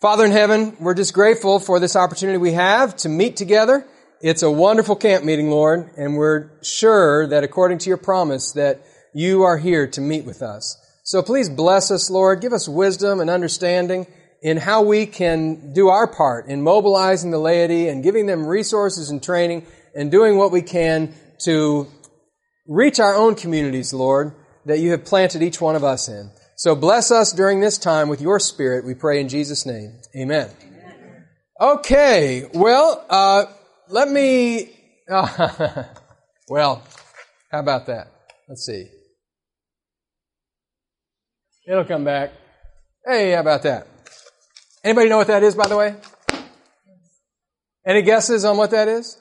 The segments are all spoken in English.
Father in heaven, we're just grateful for this opportunity we have to meet together. It's a wonderful camp meeting, Lord, and we're sure that according to your promise that you are here to meet with us. So please bless us, Lord. Give us wisdom and understanding in how we can do our part in mobilizing the laity and giving them resources and training and doing what we can to reach our own communities, Lord, that you have planted each one of us in. So bless us during this time with your Spirit, we pray in Jesus' name. Amen. Okay, well, let me... well, how about that? Let's see. It'll come back. Hey, how about that? Anybody know what that is, by the way? Any guesses on what that is?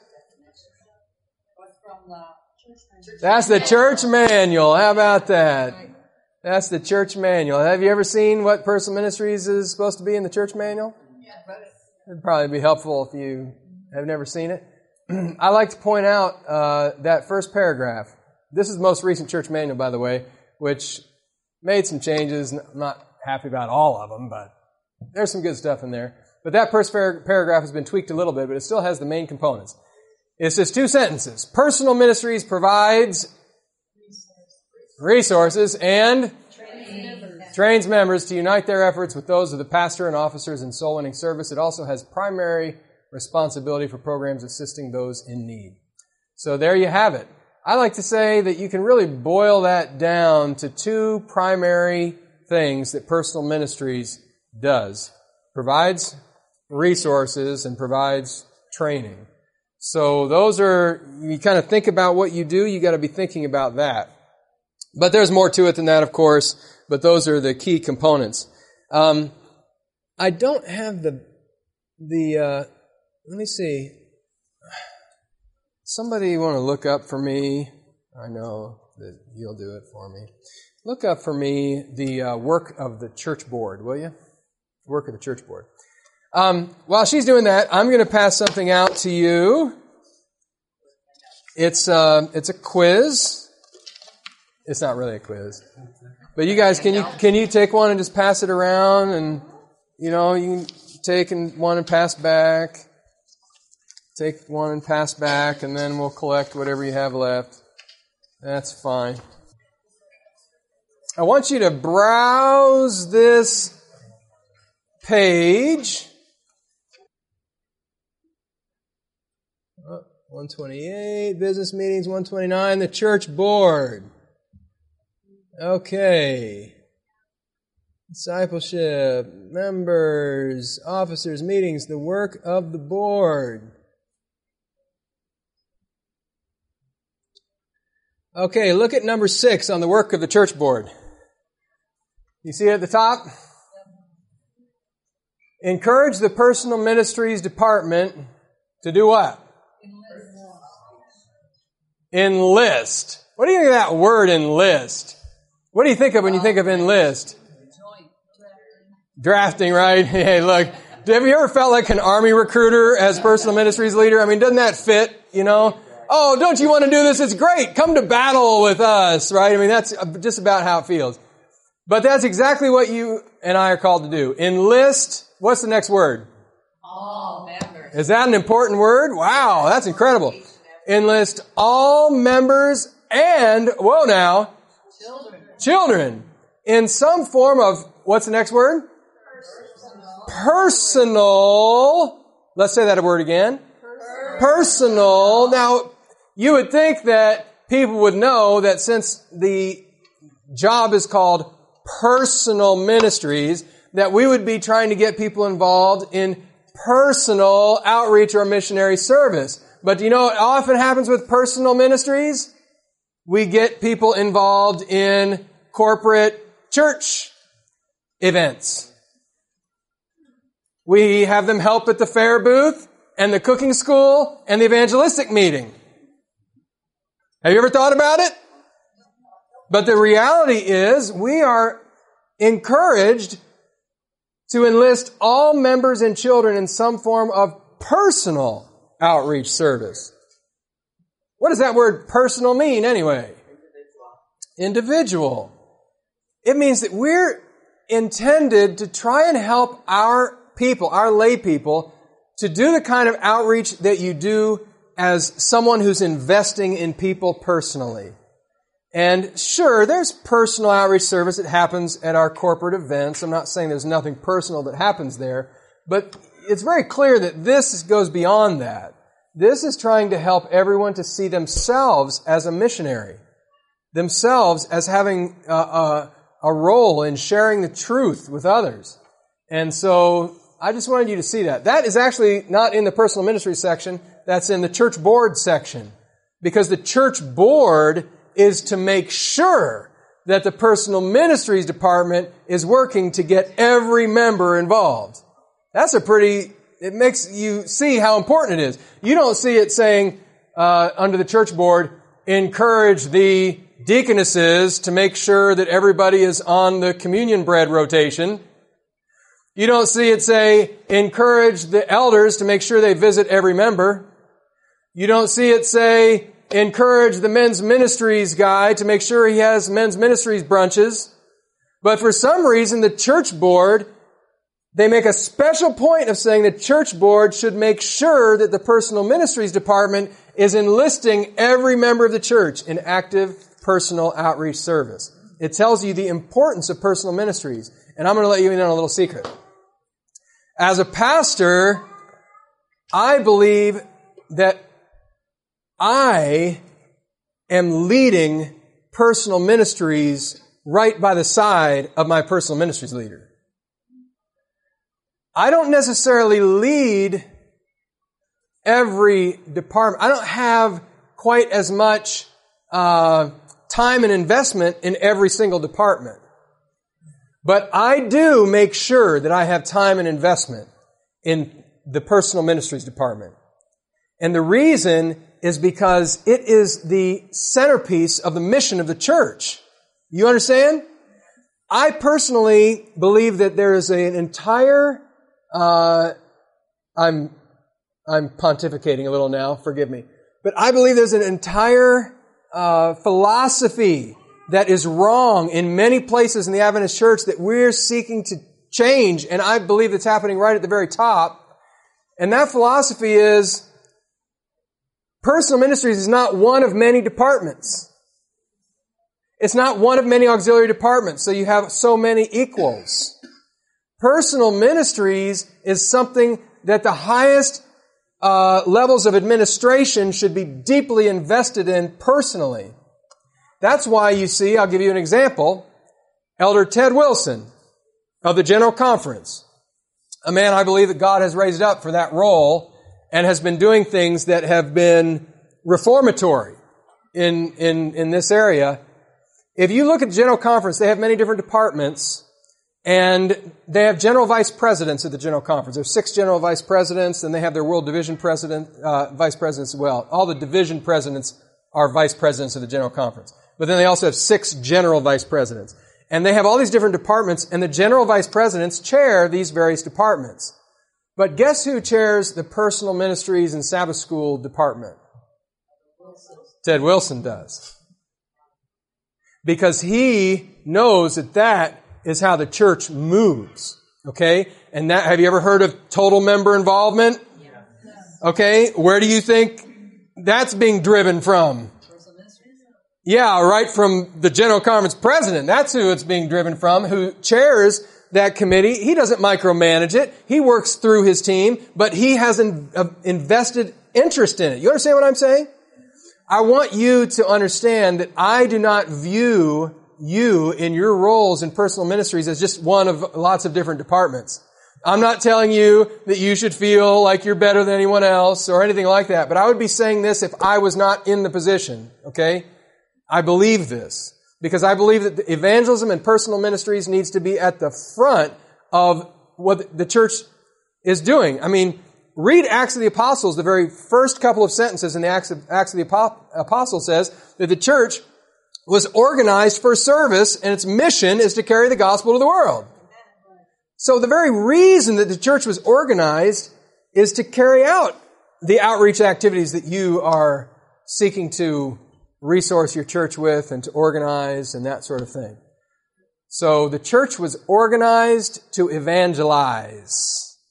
That's the church manual. How about that? That's the church manual. Have you ever seen what personal ministries is supposed to be in the church manual? It'd probably be helpful if you have never seen it. I like to point out that first paragraph. This is the most recent church manual, by the way, which made some changes. I'm not happy about all of them, but there's some good stuff in there. But that first paragraph has been tweaked a little bit, but it still has the main components. It's just 2 sentences. Personal ministries provides resources and trains members to unite their efforts with those of the pastor and officers in soul winning service. It also has primary responsibility for programs assisting those in need. So there you have it. I like to say that you can really boil that down to 2 primary things that personal ministries does. Provides resources and provides training. So those are, you kind of think about what you do, you got to be thinking about that. But there's more to it than that, of course, but those are the key components. I don't have the let me see. Somebody want to look up for me? I know that you'll do it for me. Look up for me the work of the church board, will you? Work of the church board. While she's doing that, I'm going to pass something out to you. It's a quiz. It's not really a quiz. But you guys, can you take one and just pass it around? And, you can take one and pass back. Take one and pass back, and then we'll collect whatever you have left. That's fine. I want you to browse this page. 128, business meetings, 129, the church board. Okay. Discipleship, members, officers, meetings, the work of the board. Okay, look at number 6 on the work of the church board. You see it at the top? Encourage the personal ministries department to do what? Enlist. What do you think of that word, enlist? What do you think of when you think of enlist? Drafting, right? Hey, look. Have you ever felt like an army recruiter as personal ministries leader? I mean, doesn't that fit, Oh, don't you want to do this? It's great. Come to battle with us, right? I mean, that's just about how it feels. But that's exactly what you and I are called to do. Enlist. What's the next word? All members. Is that an important word? Wow, that's incredible. Enlist all members and, whoa now, children in some form of, what's the next word? Personal. Let's say that word again. Personal. Now, you would think that people would know that since the job is called personal ministries, that we would be trying to get people involved in personal outreach or missionary service. But do you know what often happens with personal ministries? We get people involved in corporate church events. We have them help at the fair booth and the cooking school and the evangelistic meeting. Have you ever thought about it? But the reality is we are encouraged to enlist all members and children in some form of personal outreach service. What does that word personal mean anyway? Individual. It means that we're intended to try and help our people, our lay people, to do the kind of outreach that you do as someone who's investing in people personally. And sure, there's personal outreach service that happens at our corporate events. I'm not saying there's nothing personal that happens there, but it's very clear that this goes beyond that. This is trying to help everyone to see themselves as a missionary, themselves as having a role in sharing the truth with others. And so I just wanted you to see that. That is actually not in the personal ministry section. That's in the church board section. Because the church board is to make sure that the personal ministries department is working to get every member involved. That's it makes you see how important it is. You don't see it saying, under the church board, encourage the deaconesses to make sure that everybody is on the communion bread rotation. You don't see it say, encourage the elders to make sure they visit every member. You don't see it say, encourage the men's ministries guy to make sure he has men's ministries brunches. But for some reason, the church board, they make a special point of saying the church board should make sure that the personal ministries department is enlisting every member of the church in active personal outreach service. It tells you the importance of personal ministries. And I'm going to let you in on a little secret. As a pastor, I believe that I am leading personal ministries right by the side of my personal ministries leader. I don't necessarily lead every department. I don't have quite as much time and investment in every single department. But I do make sure that I have time and investment in the personal ministries department. And the reason is because it is the centerpiece of the mission of the church. You understand? I personally believe that there is an entire, I'm pontificating a little now, forgive me. But I believe there's an entire philosophy that is wrong in many places in the Adventist church that we're seeking to change, and I believe it's happening right at the very top. And that philosophy is personal ministries is not one of many departments. It's not one of many auxiliary departments, so you have so many equals. Personal ministries is something that the highest levels of administration should be deeply invested in personally. That's why you see, I'll give you an example, Elder Ted Wilson of the General Conference, a man I believe that God has raised up for that role and has been doing things that have been reformatory in this area. If you look at the General Conference, they have many different departments, and they have general vice presidents at the General Conference. There's 6 general vice presidents, and they have their world division vice presidents as well. All the division presidents are vice presidents of the General Conference. But then they also have 6 general vice presidents. And they have all these different departments, and the general vice presidents chair these various departments. But guess who chairs the personal ministries and Sabbath school department? Ted Wilson does. Because he knows that that is how the church moves. Okay? And that, have you ever heard of total member involvement? Okay? Where do you think that's being driven from? Yeah, right from the General Conference president. That's who it's being driven from, who chairs that committee. He doesn't micromanage it. He works through his team, but he has an invested interest in it. You understand what I'm saying? I want you to understand that I do not view you in your roles in personal ministries as just one of lots of different departments. I'm not telling you that you should feel like you're better than anyone else or anything like that, but I would be saying this if I was not in the position, okay? I believe this because I believe that the evangelism and personal ministries needs to be at the front of what the church is doing. I mean, read Acts of the Apostles. The very first couple of sentences in the Acts of the Apostles says that the church was organized for service and its mission is to carry the gospel to the world. So the very reason that the church was organized is to carry out the outreach activities that you are seeking to resource your church with and to organize and that sort of thing. So the church was organized to evangelize.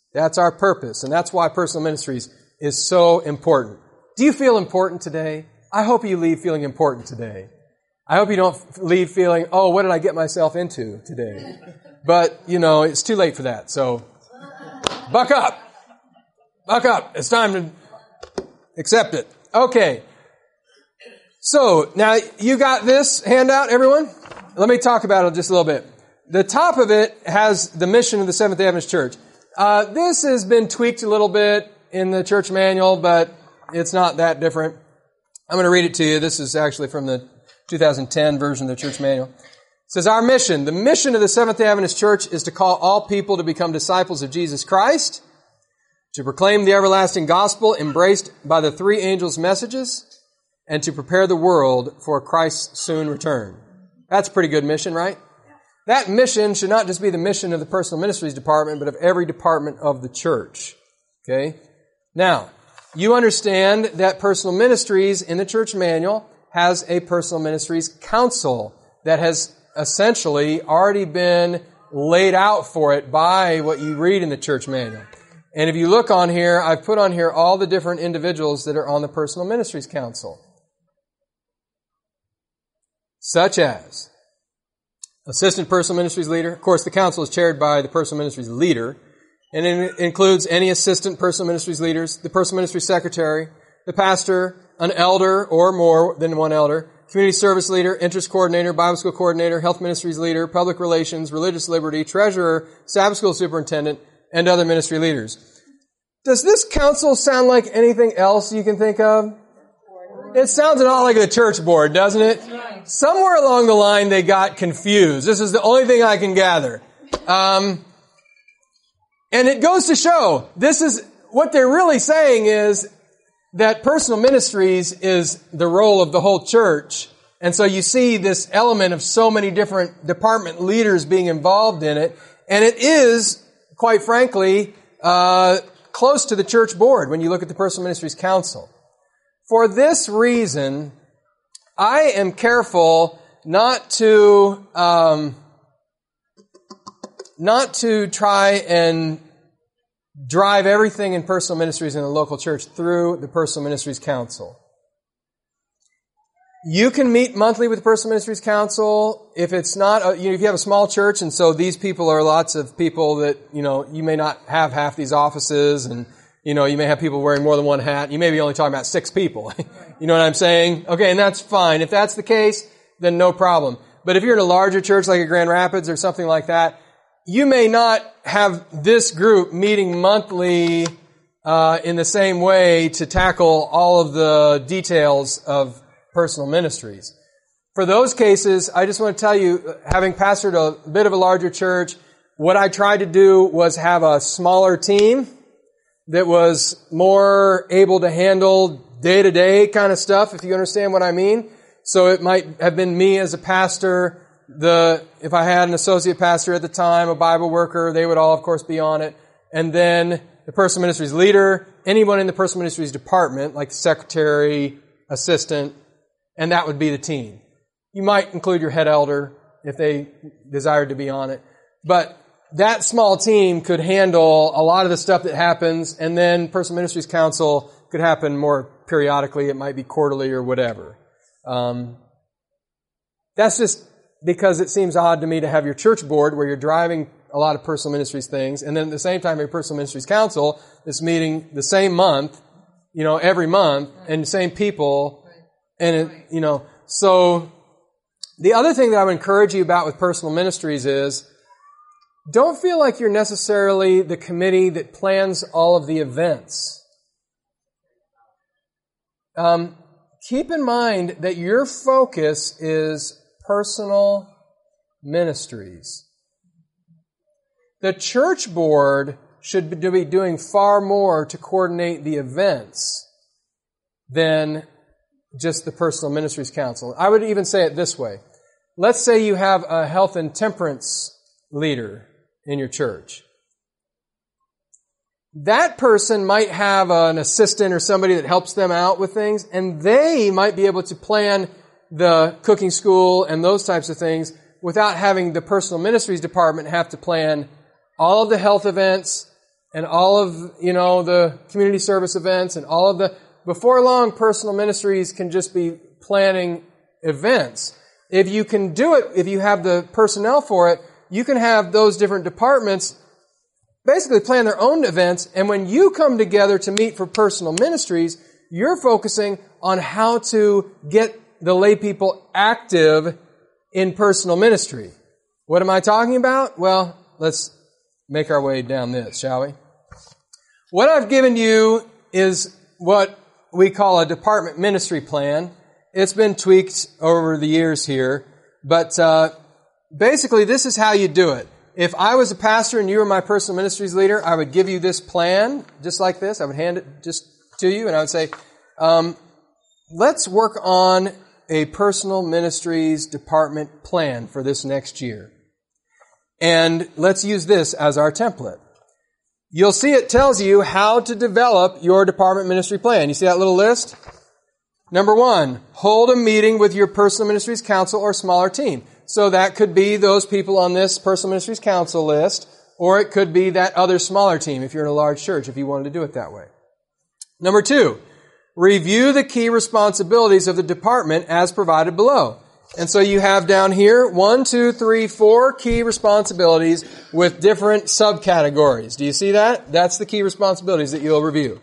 That's our purpose, and that's why personal ministries is so important. Do you feel important today? I hope you leave feeling important today. I hope you don't leave feeling, oh, what did I get myself into today? But, it's too late for that, so buck up. Buck up. It's time to accept it. Okay. So, now you got this handout, everyone? Let me talk about it just a little bit. The top of it has the mission of the Seventh-day Adventist Church. This has been tweaked a little bit in the church manual, but it's not that different. I'm going to read it to you. This is actually from the 2010 version of the church manual. It says, our mission, the mission of the Seventh-day Adventist Church is to call all people to become disciples of Jesus Christ, to proclaim the everlasting gospel embraced by the three angels' messages, and to prepare the world for Christ's soon return. That's a pretty good mission, right? That mission should not just be the mission of the personal ministries department, but of every department of the church. Okay? Now, you understand that personal ministries in the church manual has a personal ministries council that has essentially already been laid out for it by what you read in the church manual. And if you look on here, I've put on here all the different individuals that are on the personal ministries council. Such as assistant personal ministries leader. Of course, the council is chaired by the personal ministries leader, and it includes any assistant personal ministries leaders, the personal ministry secretary, the pastor, an elder or more than one elder, community service leader, interest coordinator, Bible school coordinator, health ministries leader, public relations, religious liberty, treasurer, Sabbath school superintendent, and other ministry leaders. Does this council sound like anything else you can think of? It sounds a lot like the church board, doesn't it? Somewhere along the line they got confused. This is the only thing I can gather. And it goes to show, this is, what they're really saying is that personal ministries is the role of the whole church. And so you see this element of so many different department leaders being involved in it. And it is, quite frankly, close to the church board when you look at the personal ministries council. For this reason, I am careful not to try and drive everything in personal ministries in the local church through the personal ministries council. You can meet monthly with the personal ministries council if it's not, if you have a small church, and so these people are lots of people that you may not have half these offices, and you may have people wearing more than one hat. You may be only talking about 6 people. You know what I'm saying? Okay, and that's fine. If that's the case, then no problem. But if you're in a larger church like a Grand Rapids or something like that, you may not have this group meeting monthly in the same way to tackle all of the details of personal ministries. For those cases, I just want to tell you, having pastored a bit of a larger church, what I tried to do was have a smaller team that was more able to handle day-to-day kind of stuff, if you understand what I mean. So it might have been me as a pastor, if I had an associate pastor at the time, a Bible worker, they would all, of course, be on it. And then the personal ministries leader, anyone in the personal ministries department, like the secretary, assistant, and that would be the team. You might include your head elder if they desired to be on it. But that small team could handle a lot of the stuff that happens, and then personal ministries council could happen more periodically. It might be quarterly or whatever. That's just because it seems odd to me to have your church board where you're driving a lot of personal ministries things, and then at the same time your personal ministries council is meeting the same month, every month, and the same people, and so the other thing that I would encourage you about with personal ministries is, don't feel like you're necessarily the committee that plans all of the events. Keep in mind that your focus is personal ministries. The church board should be doing far more to coordinate the events than just the personal ministries council. I would even say it this way. Let's say you have a health and temperance leader in your church. That person might have an assistant or somebody that helps them out with things, and they might be able to plan the cooking school and those types of things without having the personal ministries department have to plan all of the health events, and all of, the community service events and all of the, before long, personal ministries can just be planning events. If you can do it, if you have the personnel for it, you can have those different departments basically plan their own events, and when you come together to meet for personal ministries, you're focusing on how to get the lay people active in personal ministry. What am I talking about? Well, let's make our way down this, shall we? What I've given you is what we call a department ministry plan. It's been tweaked over the years here, but basically this is how you do it. If I was a pastor and you were my personal ministries leader, I would give you this plan, just like this. I would hand it just to you, and I would say, let's work on a personal ministries department plan for this next year. And let's use this as our template. You'll see it tells you how to develop your department ministry plan. You see that little list? Number 1, hold a meeting with your personal ministries council or smaller team. So that could be those people on this personal ministries council list, or it could be that other smaller team if you're in a large church, if you wanted to do it that way. Number 2, review the key responsibilities of the department as provided below. And so you have down here 1, 2, 3, 4 key responsibilities with different subcategories. Do you see that? That's the key responsibilities that you'll review.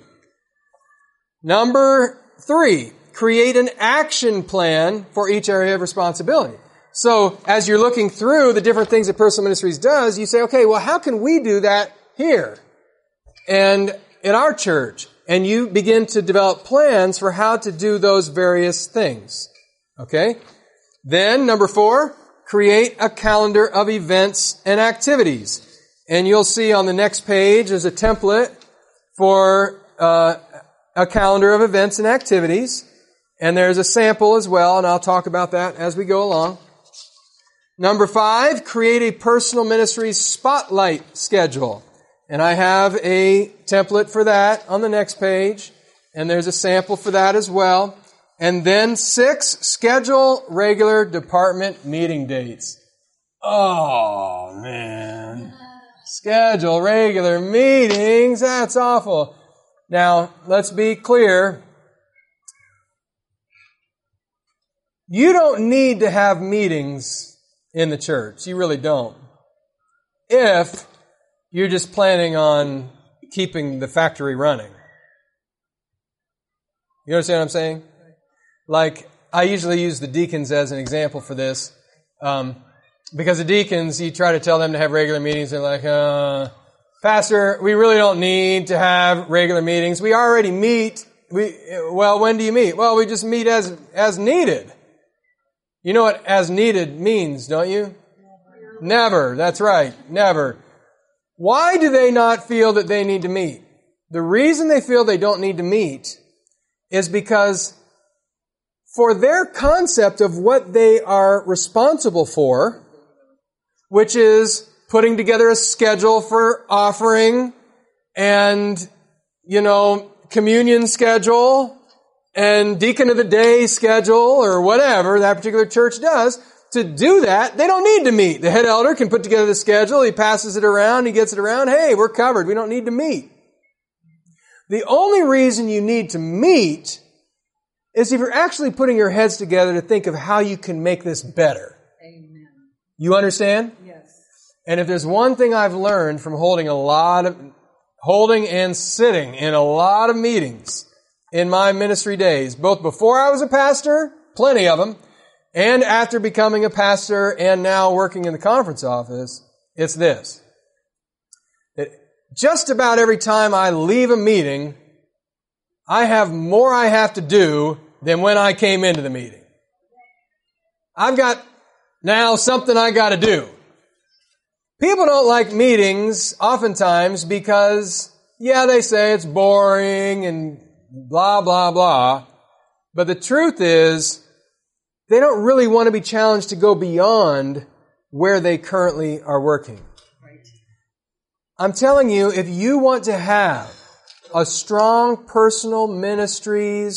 Number 3, create an action plan for each area of responsibility. So as you're looking through the different things that Personal Ministries does, you say, okay, well, how can we do that here and in our church? And you begin to develop plans for how to do those various things. Okay? Then, number 4, create a calendar of events and activities. And you'll see on the next page is a template for a calendar of events and activities. And there's a sample as well, and I'll talk about that as we go along. Number 5, create a personal ministries spotlight schedule. And I have a template for that on the next page. And there's a sample for that as well. And then 6, schedule regular department meeting dates. Oh, man. Schedule regular meetings. That's awful. Now, let's be clear. You don't need to have meetings in the church. You really don't. If you're just planning on keeping the factory running. You understand what I'm saying? Like, I usually use the deacons as an example for this. Because the deacons, you try to tell them to have regular meetings. They're like, Pastor, we really don't need to have regular meetings. We already meet. Well, when do you meet? Well, we just meet as needed. You know what as needed means, don't you? Never. That's right. Never. Why do they not feel that they need to meet? The reason they feel they don't need to meet is because for their concept of what they are responsible for, which is putting together a schedule for offering and, communion schedule and deacon of the day schedule or whatever that particular church does, to do that, they don't need to meet. The head elder can put together the schedule, he passes it around, he gets it around, hey, we're covered, we don't need to meet. The only reason you need to meet is if you're actually putting your heads together to think of how you can make this better. Amen. You understand? Yes. And if there's one thing I've learned from holding and sitting in a lot of meetings in my ministry days, both before I was a pastor, plenty of them, and after becoming a pastor and now working in the conference office, it's this. That just about every time I leave a meeting, I have more I have to do than when I came into the meeting. I've got now something I got to do. People don't like meetings oftentimes because, they say it's boring and blah, blah, blah. But the truth is, they don't really want to be challenged to go beyond where they currently are working. Right. I'm telling you, if you want to have a strong personal ministry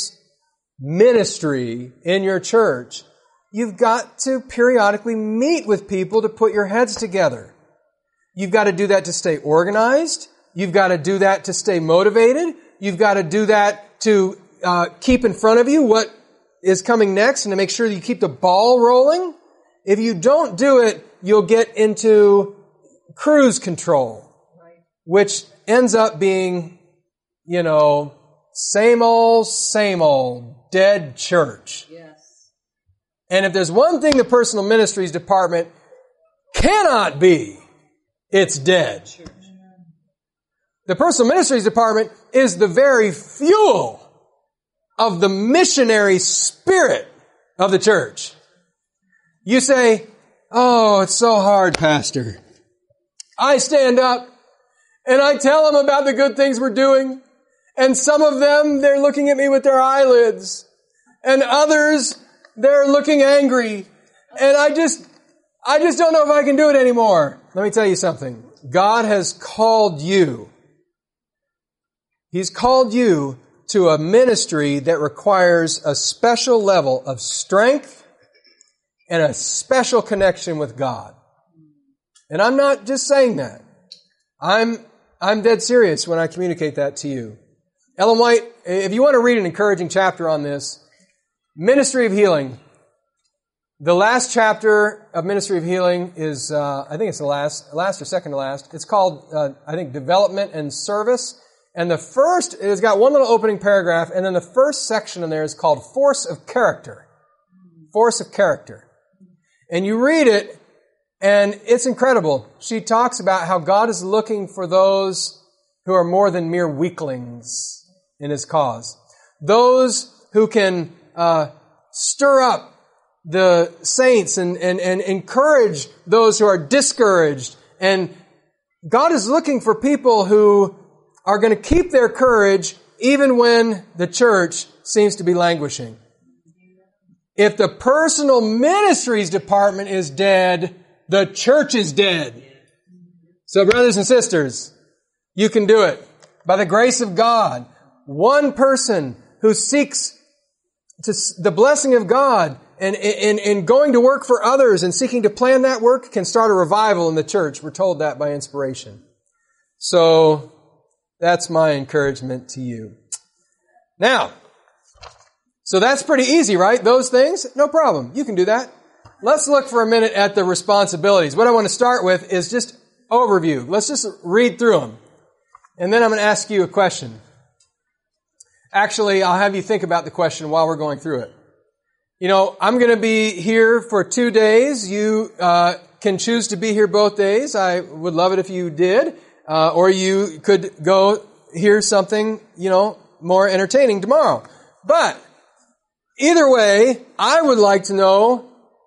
in your church, you've got to periodically meet with people to put your heads together. You've got to do that to stay organized. You've got to do that to stay motivated. You've got to do that to keep in front of you what is coming next and to make sure that you keep the ball rolling. If you don't do it, you'll get into cruise control, which ends up being, same old, dead church. Yes. And if there's one thing the personal ministries department cannot be, it's dead. Church. The personal ministries department is the very fuel of the missionary spirit of the church. You say, "Oh, it's so hard, Pastor." I stand up and I tell them about the good things we're doing. And some of them, they're looking at me with their eyelids. And others, they're looking angry. And I just don't know if I can do it anymore. Let me tell you something. God has called you. He's called you to a ministry that requires a special level of strength and a special connection with God. And I'm not just saying that. I'm dead serious when I communicate that to you. Ellen White, if you want to read an encouraging chapter on this, Ministry of Healing. The last chapter of Ministry of Healing is, I think it's the last or second to last. It's called, Development and Service. And it's got one little opening paragraph, and then the first section in there is called Force of Character. Force of Character. And you read it, and it's incredible. She talks about how God is looking for those who are more than mere weaklings in His cause. Those who can stir up the saints and encourage those who are discouraged. And God is looking for people who are going to keep their courage even when the church seems to be languishing. If the personal ministries department is dead, the church is dead. So brothers and sisters, you can do it. By the grace of God, one person who seeks the blessing of God and going to work for others and seeking to plan that work can start a revival in the church. We're told that by inspiration. So that's my encouragement to you. Now, so that's pretty easy, right? Those things, no problem. You can do that. Let's look for a minute at the responsibilities. What I want to start with is just overview. Let's just read through them. And then I'm going to ask you a question. Actually, I'll have you think about the question while we're going through it. I'm going to be here for 2 days. You can choose to be here both days. I would love it if you did. Or you could go hear something, more entertaining tomorrow. But either way, I would like to know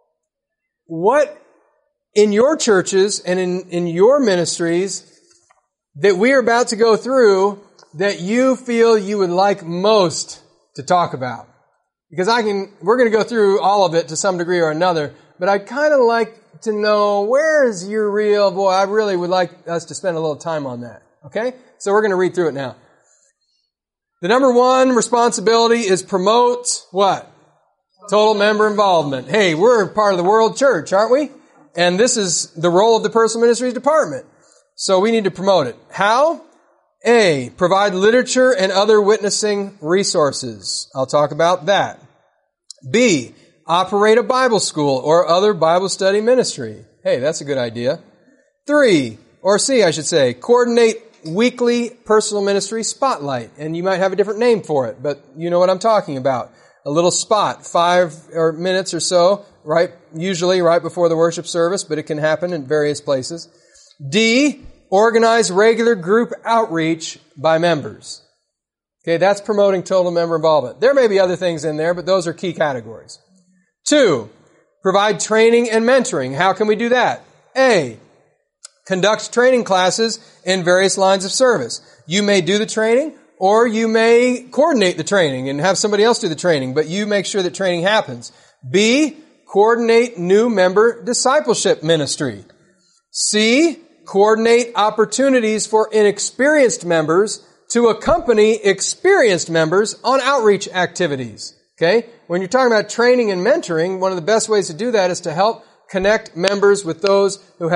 what in your churches and in your ministries that we are about to go through that you feel you would like most to talk about. Because we're going to go through all of it to some degree or another, but I'd kind of like to know where's your real, boy, I really would like us to spend a little time on that. Okay? So we're going to read through it now. The number one responsibility is promote what? Total member involvement. Hey, we're part of the world church, aren't we? And this is the role of the personal ministries department. So we need to promote it. How? A, provide literature and other witnessing resources. I'll talk about that. B, operate a Bible school or other Bible study ministry. Hey, that's a good idea. 3, or C, I should say, coordinate weekly personal ministry spotlight. And you might have a different name for it, but you know what I'm talking about. A little spot, 5 minutes or so, usually right before the worship service, but it can happen in various places. D, organize regular group outreach by members. Okay, that's promoting total member involvement. There may be other things in there, but those are key categories. 2, provide training and mentoring. How can we do that? A, conduct training classes in various lines of service. You may do the training, or you may coordinate the training and have somebody else do the training, but you make sure that training happens. B, coordinate new member discipleship ministry. C, coordinate opportunities for inexperienced members to accompany experienced members on outreach activities. Okay? When you're talking about training and mentoring, one of the best ways to do that is to help connect members with those who have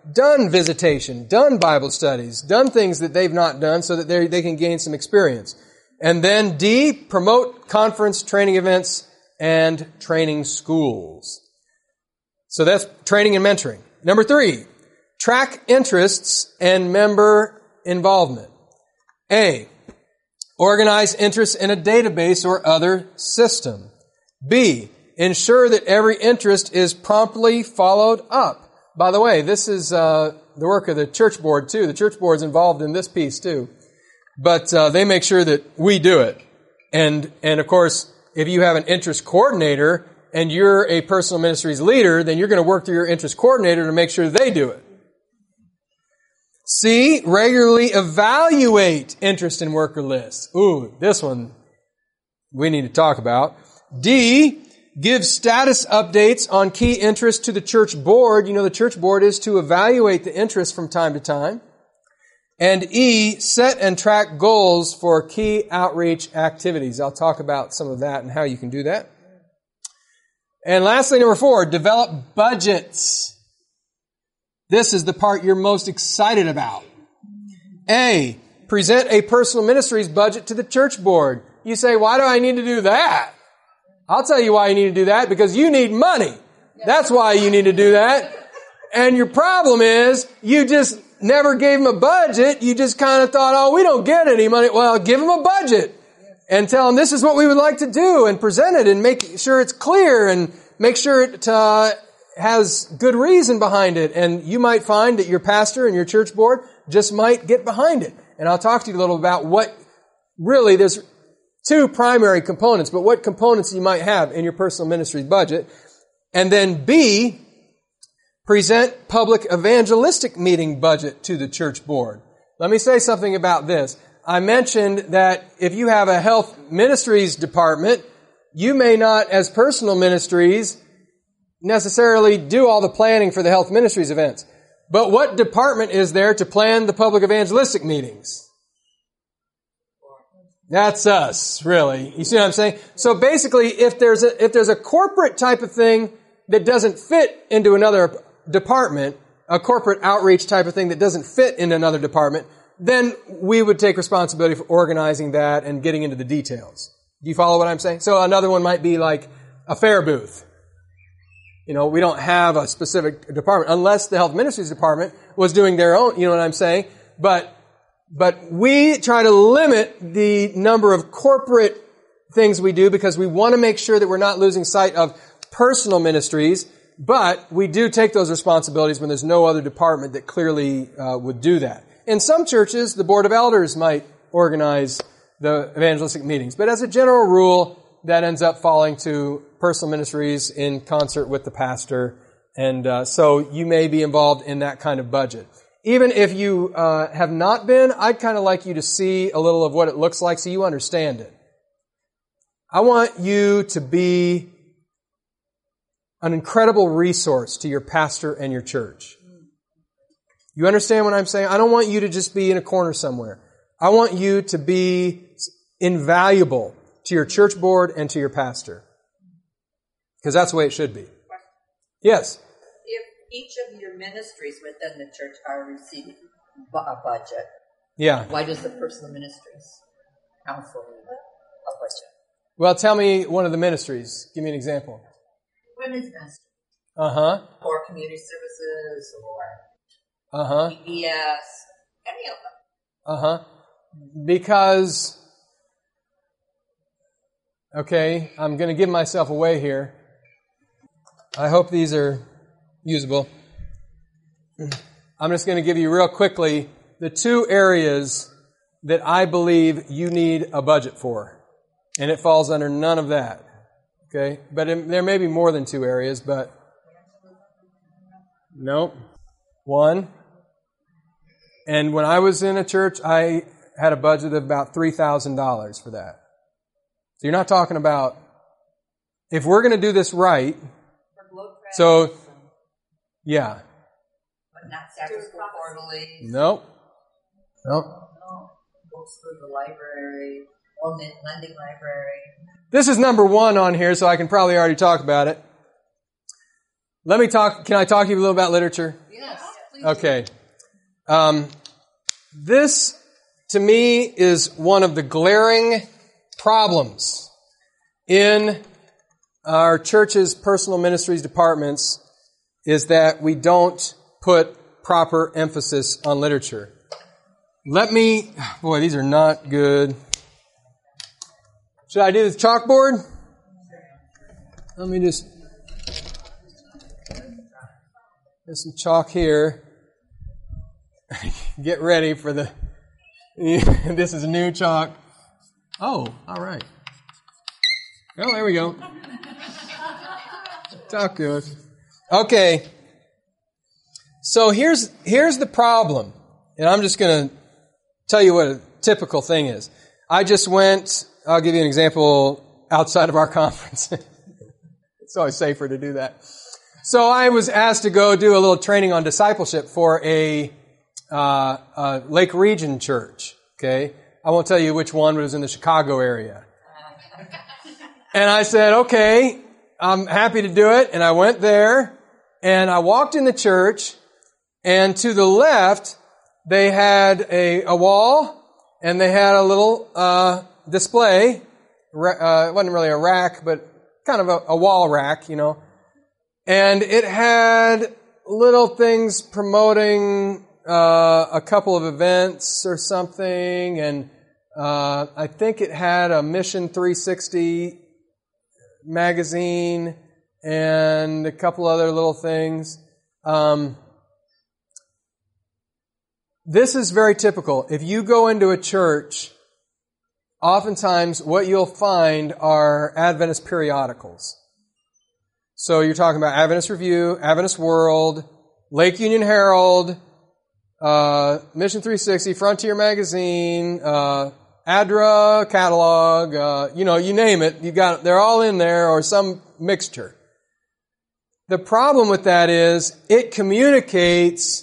done visitation, done Bible studies, done things that they've not done so that they can gain some experience. And then D, promote conference, training events, and training schools. So that's training and mentoring. Number 3, track interests and member involvement. A, organize interests in a database or other system. B, ensure that every interest is promptly followed up. By the way, this is the work of the church board too. The church board's involved in this piece too. But they make sure that we do it. And of course, if you have an interest coordinator and you're a personal ministries leader, then you're going to work through your interest coordinator to make sure they do it. C, regularly evaluate interest in worker lists. Ooh, this one we need to talk about. D, give status updates on key interests to the church board. You know, the church board is to evaluate the interest from time to time. And E, set and track goals for key outreach activities. I'll talk about some of that and how you can do that. And lastly, number 4, develop budgets. This is the part you're most excited about. A, present a personal ministries budget to the church board. You say, why do I need to do that? I'll tell you why you need to do that, because you need money. That's why you need to do that. And your problem is, you just never gave them a budget. You just kind of thought, oh, we don't get any money. Well, give them a budget and tell them this is what we would like to do and present it and make sure it's clear and make sure it has good reason behind it. And you might find that your pastor and your church board just might get behind it. And I'll talk to you a little about what really, there's 2 primary components, but what components you might have in your personal ministry budget. And then B, present public evangelistic meeting budget to the church board. Let me say something about this. I mentioned that if you have a health ministries department, you may not, as personal ministries, necessarily do all the planning for the health ministries events. But what department is there to plan the public evangelistic meetings? That's us, really. You see what I'm saying? So basically, if there's a corporate type of thing that doesn't fit into another department, a corporate outreach type of thing that doesn't fit in another department, then we would take responsibility for organizing that and getting into the details. Do you follow what I'm saying? So another one might be like a fair booth. You know, we don't have a specific department unless the health ministries department was doing their own, you know what I'm saying? But we try to limit the number of corporate things we do because we want to make sure that we're not losing sight of personal ministries. But we do take those responsibilities when there's no other department that clearly would do that. In some churches, the board of elders might organize the evangelistic meetings. But as a general rule, that ends up falling to personal ministries in concert with the pastor. And so you may be involved in that kind of budget. Even if you have not been, I'd kind of like you to see a little of what it looks like so you understand it. I want you to be an incredible resource to your pastor and your church. You understand what I'm saying? I don't want you to just be in a corner somewhere. I want you to be invaluable to your church board and to your pastor. Because that's the way it should be. Yes? If each of your ministries within the church are receiving a budget, yeah, why does the personal ministries council need a budget? Well, tell me one of the ministries. Give me an example. Women's ministry. Uh-huh. Or community services or uh-huh. PBS, any of them. Uh-huh. Because, okay, I'm going to give myself away here. I hope these are usable. I'm just going to give you real quickly the 2 areas that I believe you need a budget for. And it falls under none of that. Okay? But there may be more than 2 areas, but nope. 1. And when I was in a church, I had a budget of about $3,000 for that. So you're not talking about, if we're going to do this right, so, yeah. But not Sabbath school quarterly. Nope. No. Books for the library, or lending library. This is number 1 on here, so I can probably already talk about it. Can I talk to you a little about literature? Yes, Okay. This, to me, is one of the glaring problems in our church's personal ministries departments, is that we don't put proper emphasis on literature. Boy, these are not good. Should I do the chalkboard? Let me just, there's some chalk here. Get ready for this is new chalk. Oh, all right. Oh, there we go. Talk to us. Okay. So here's the problem. And I'm just going to tell you what a typical thing is. I'll give you an example outside of our conference. It's always safer to do that. So I was asked to go do a little training on discipleship for a Lake Region church. Okay. I won't tell you which one, but it was in the Chicago area. And I said, okay, I'm happy to do it. And I went there and I walked in the church, and to the left, they had a wall and they had a little, display. It wasn't really a rack, but kind of a wall rack, And it had little things promoting a couple of events or something, and I think it had a Mission 360 magazine and a couple other little things. This is very typical. If you go into a church, oftentimes what you'll find are Adventist periodicals. So you're talking about Adventist Review, Adventist World, Lake Union Herald, Mission 360, Frontier Magazine, ADRA catalog, you name it. They're all in there, or some mixture. The problem with that is it communicates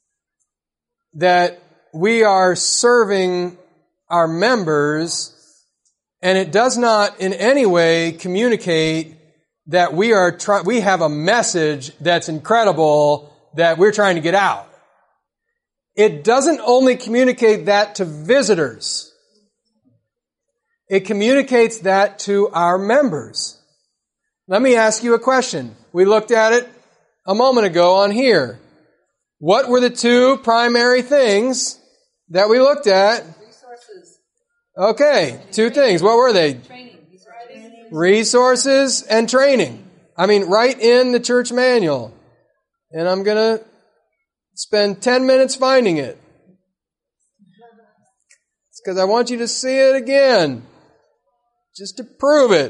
that we are serving our members, and it does not in any way communicate that we have a message that's incredible that we're trying to get out. It doesn't only communicate that to visitors. It communicates that to our members. Let me ask you a question. We looked at it a moment ago on here. What were the two primary things that we looked at? Resources. Okay, two things. What were they? Training. Resources and training. Right in the church manual. And I'm going to spend 10 minutes finding it. It's because I want you to see it again, just to prove it.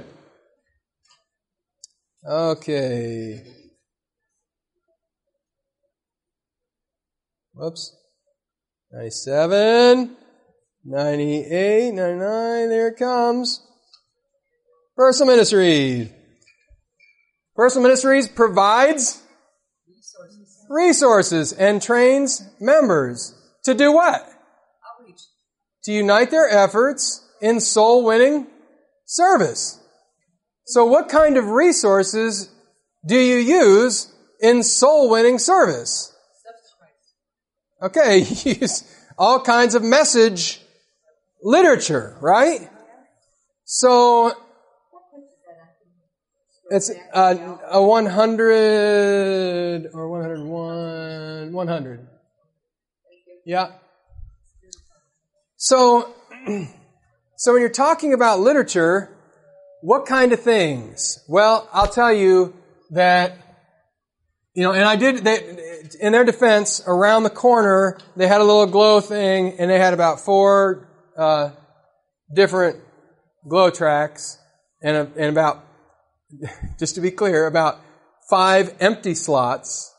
Okay. Whoops. 97, 98, 99, there it comes. Personal Ministries. Personal Ministries provides resources and trains members to do what? Outreach. To unite their efforts in soul-winning service. So what kind of resources do you use in soul-winning service? Okay, you use all kinds of message literature, right? So it's a 100 or 101, 100. Yeah. So when you're talking about literature, what kind of things? Well, I'll tell you that, in their defense, around the corner, they had a little glow thing, and they had about 4 different glow tracks, and about, just to be clear, about 5 empty slots.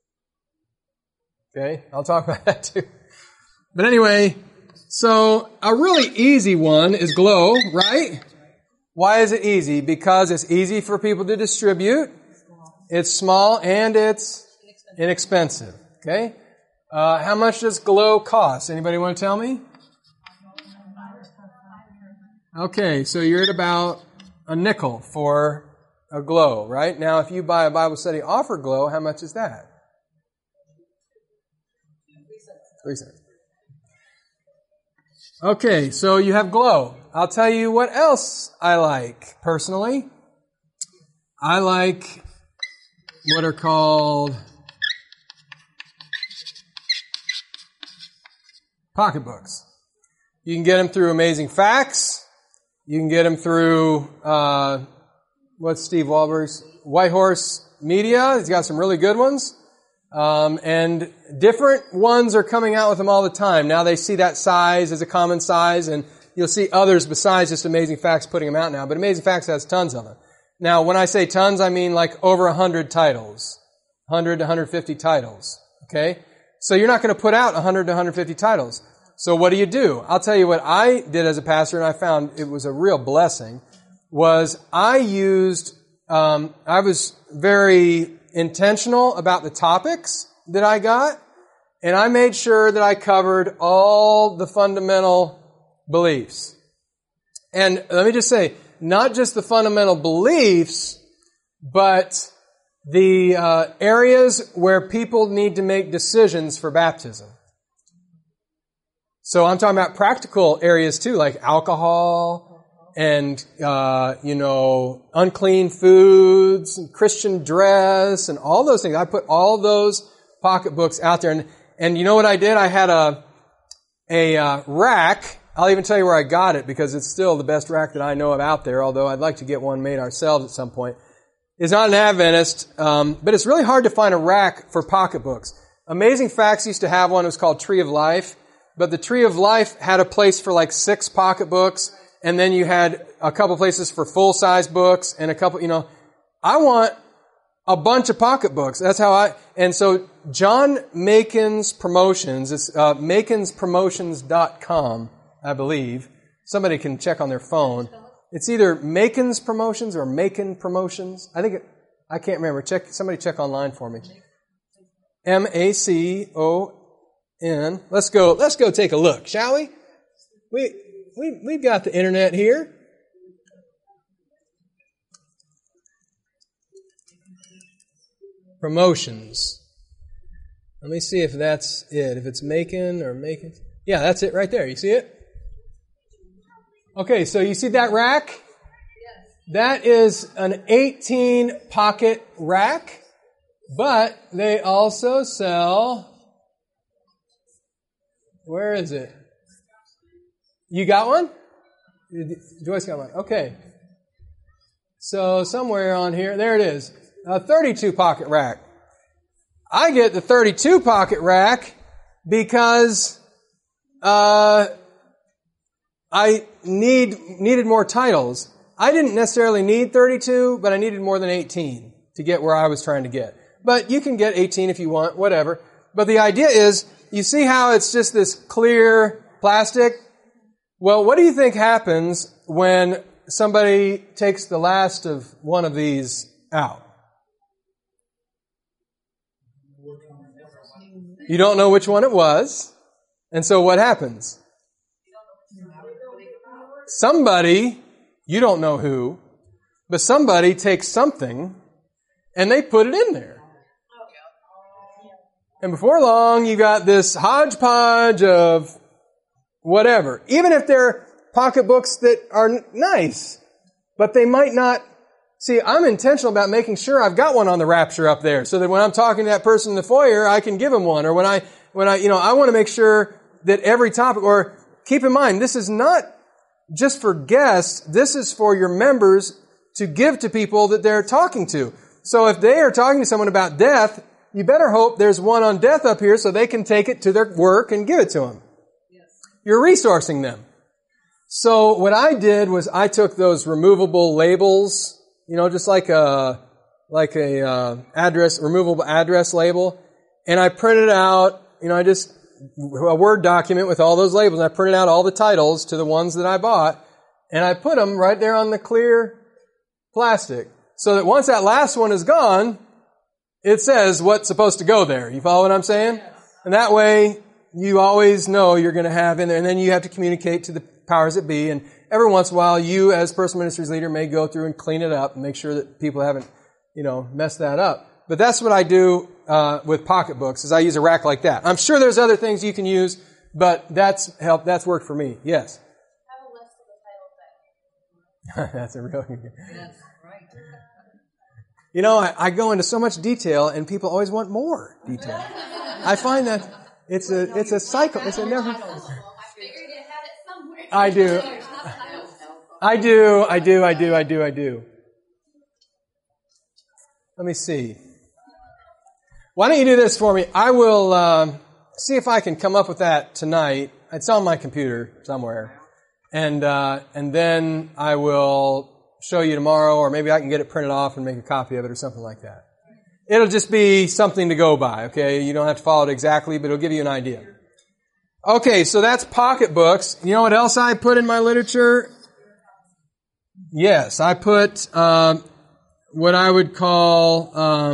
Okay, I'll talk about that too. But anyway, so a really easy one is glow, right? Why is it easy? Because it's easy for people to distribute. It's small and it's inexpensive. Okay? How much does glow cost? Anybody want to tell me? Okay, so you're at about a nickel for a glow, right? Now, if you buy a Bible study offer glow, how much is that? 3 cents. Okay, so you have Glow. I'll tell you what else I like personally. I like what are called pocketbooks. You can get them through Amazing Facts. You can get them through, what's Steve Wahlberg's? White Horse Media. He's got some really good ones. And different ones are coming out with them all the time. Now they see that size as a common size, and you'll see others besides just Amazing Facts putting them out now. But Amazing Facts has tons of them. Now, when I say tons, I mean like over 100 titles. 100 to 150 titles. Okay? So you're not going to put out 100 to 150 titles. So what do? I'll tell you what I did as a pastor, and I found it was a real blessing, was I was very intentional about the topics that I got, and I made sure that I covered all the fundamental beliefs. And let me just say, not just the fundamental beliefs, but the areas where people need to make decisions for baptism. So I'm talking about practical areas too, like alcohol and, unclean foods and Christian dress and all those things. I put all those pocketbooks out there. And you know what I did? I had a rack. I'll even tell you where I got it because it's still the best rack that I know of out there, although I'd like to get one made ourselves at some point. It's not an Adventist, but it's really hard to find a rack for pocketbooks. Amazing Facts used to have one. It was called Tree of Life. But the Tree of Life had a place for like 6 pocketbooks, and then you had a couple places for full-size books, and a couple, I want a bunch of pocketbooks. That's how and so John Makin's Promotions, it's makinspromotions.com, I believe. Somebody can check on their phone. It's either Makin's Promotions or Makin Promotions. I can't remember. Somebody check online for me. MACON. Let's go take a look, shall we? We've got the internet here. Promotions. Let me see if that's it. If it's Macon or Macon. Yeah, that's it right there. You see it? Okay, so you see that rack? That is an 18 pocket rack, but they also sell. Where is it? You got one? Joyce got one. Okay. So somewhere on here, there it is. A 32 pocket rack. I get the 32 pocket rack because I needed more titles. I didn't necessarily need 32, but I needed more than 18 to get where I was trying to get. But you can get 18 if you want, whatever. But the idea is, you see how it's just this clear plastic? Well, what do you think happens when somebody takes the last of one of these out? You don't know which one it was. And so what happens? Somebody, you don't know who, but somebody takes something and they put it in there. And before long, you got this hodgepodge of whatever. Even if they're pocketbooks that are nice, but they might not. See, I'm intentional about making sure I've got one on the Rapture up there, so that when I'm talking to that person in the foyer, I can give them one. Or when I want to make sure that every topic. Or keep in mind, this is not just for guests. This is for your members to give to people that they're talking to. So if they are talking to someone about death, you better hope there's one on death up here so they can take it to their work and give it to them. Yes. You're resourcing them. So what I did was I took those removable labels, just like a removable address label, and I printed out, a Word document with all those labels, and I printed out all the titles to the ones that I bought, and I put them right there on the clear plastic, so that once that last one is gone, it says what's supposed to go there. You follow what I'm saying? Yes. And that way, you always know you're going to have in there, and then you have to communicate to the powers that be, and every once in a while, you as personal ministries leader may go through and clean it up and make sure that people haven't, messed that up. But that's what I do with pocketbooks, is I use a rack like that. I'm sure there's other things you can use, but that's worked for me. Yes? Have a list of the title That's a real good. Yes, right. You know, I go into so much detail, and people always want more detail. I find that it's a cycle. It's a never. I figured you had it somewhere. I do. I do. Let me see. Why don't you do this for me? I will see if I can come up with that tonight. It's on my computer somewhere. And then I will show you tomorrow, or maybe I can get it printed off and make a copy of it or something like that. It'll just be something to go by, okay? You don't have to follow it exactly, but it'll give you an idea. Okay, so that's pocketbooks. You know what else I put in my literature? Yes, I put what I would call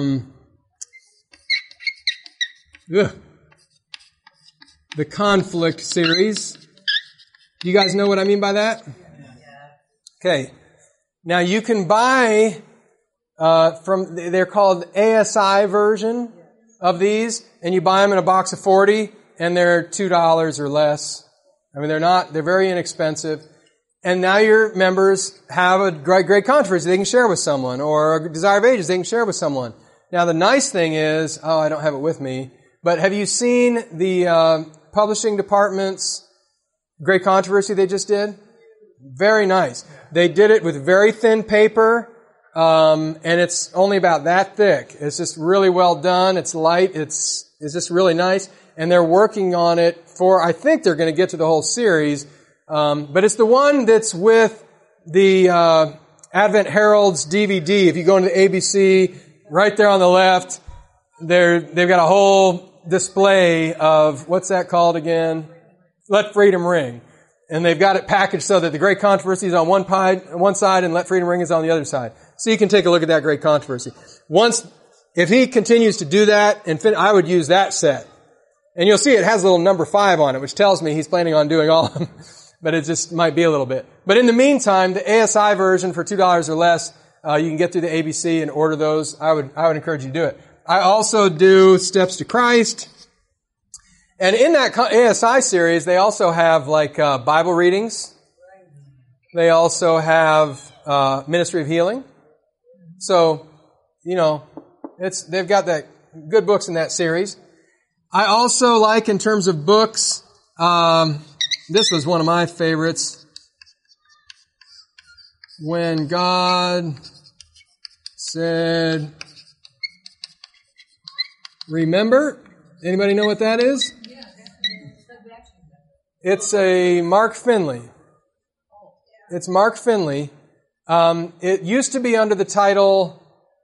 the conflict series. Do you guys know what I mean by that? Okay. Now you can buy they're called ASI version of these, and you buy them in a box of 40, and they're $2 or less. I mean, they're very inexpensive. And now your members have a great controversy they can share with someone, or a Desire of Ages they can share with someone. Now the nice thing is, I don't have it with me, but have you seen the publishing department's Great Controversy they just did? Very nice. They did it with very thin paper, and it's only about that thick. It's just really well done. It's light. It's just really nice. And they're working on it I think they're going to get to the whole series. But it's the one that's with the Advent Herald's DVD. If you go into the ABC, right there on the left, they've got a whole display of, what's that called again? Let Freedom Ring. And they've got it packaged so that the Great Controversy is on one side and Let Freedom Ring is on the other side. So you can take a look at that Great Controversy. If he continues to do that, I would use that set. And you'll see it has a little number 5 on it, which tells me he's planning on doing all of them. But it just might be a little bit. But in the meantime, the ASI version for $2 or less, you can get through the ABC and order those. I would encourage you to do it. I also do Steps to Christ. And in that ASI series, they also have Bible readings. They also have Ministry of Healing. So, they've got that good books in that series. I also like, in terms of books, this was one of my favorites. When God Said Remember. Anybody know what that is? It's a Mark Finley. It's Mark Finley. It used to be under the title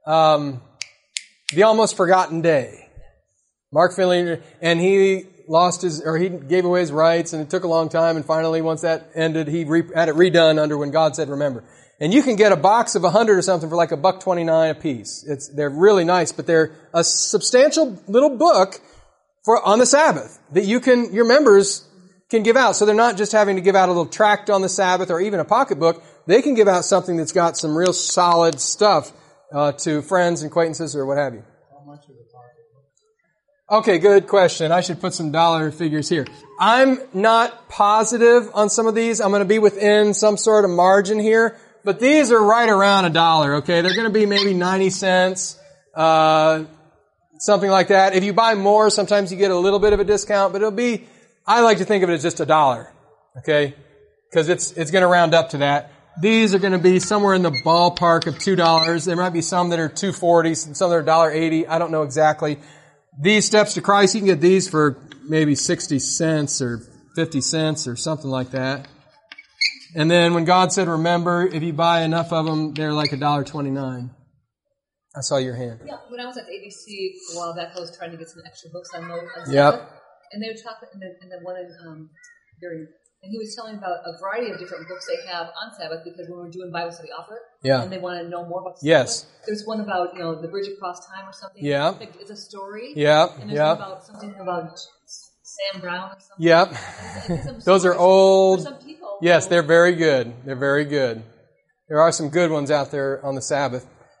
The Almost Forgotten Day. Mark Finley, and he he gave away his rights, and it took a long time, and finally, once that ended, he had it redone under When God Said Remember. And you can get a box of 100 or something for like $1.29 a piece. They're really nice, but they're a substantial little book on the Sabbath that your members can give out. So they're not just having to give out a little tract on the Sabbath or even a pocketbook. They can give out something that's got some real solid stuff to friends and acquaintances or what have you. How much are the pocketbooks? Okay, good question. I should put some dollar figures here. I'm not positive on some of these. I'm going to be within some sort of margin here, but these are right around $1. Okay, they're going to be maybe 90 cents, something like that. If you buy more, sometimes you get a little bit of a discount, but I like to think of it as just $1. Okay, because it's going to round up to that. These are going to be somewhere in the ballpark of $2. There might be some that are $2.40, some that are $1.80. I don't know exactly. These Steps to Christ, you can get these for maybe 60 cents or 50 cents or something like that. And then When God Said Remember, if you buy enough of them, they're like $1.29. I saw your hand. Yeah, when I was at the ABC a while back, I was trying to get some extra books on Sabbath. Yep. And they were talking, and the one in Gary, and he was telling about a variety of different books they have on Sabbath, because when we're doing Bible study offer, and they want to know more about Sabbath. Yes. There's one about, the bridge across time or something. Yeah. It's a story. Yeah. And there's one about something about Sam Brown or something. Yep. Those are old. For some people. Yes, they're very good. They're very good. There are some good ones out there on the Sabbath.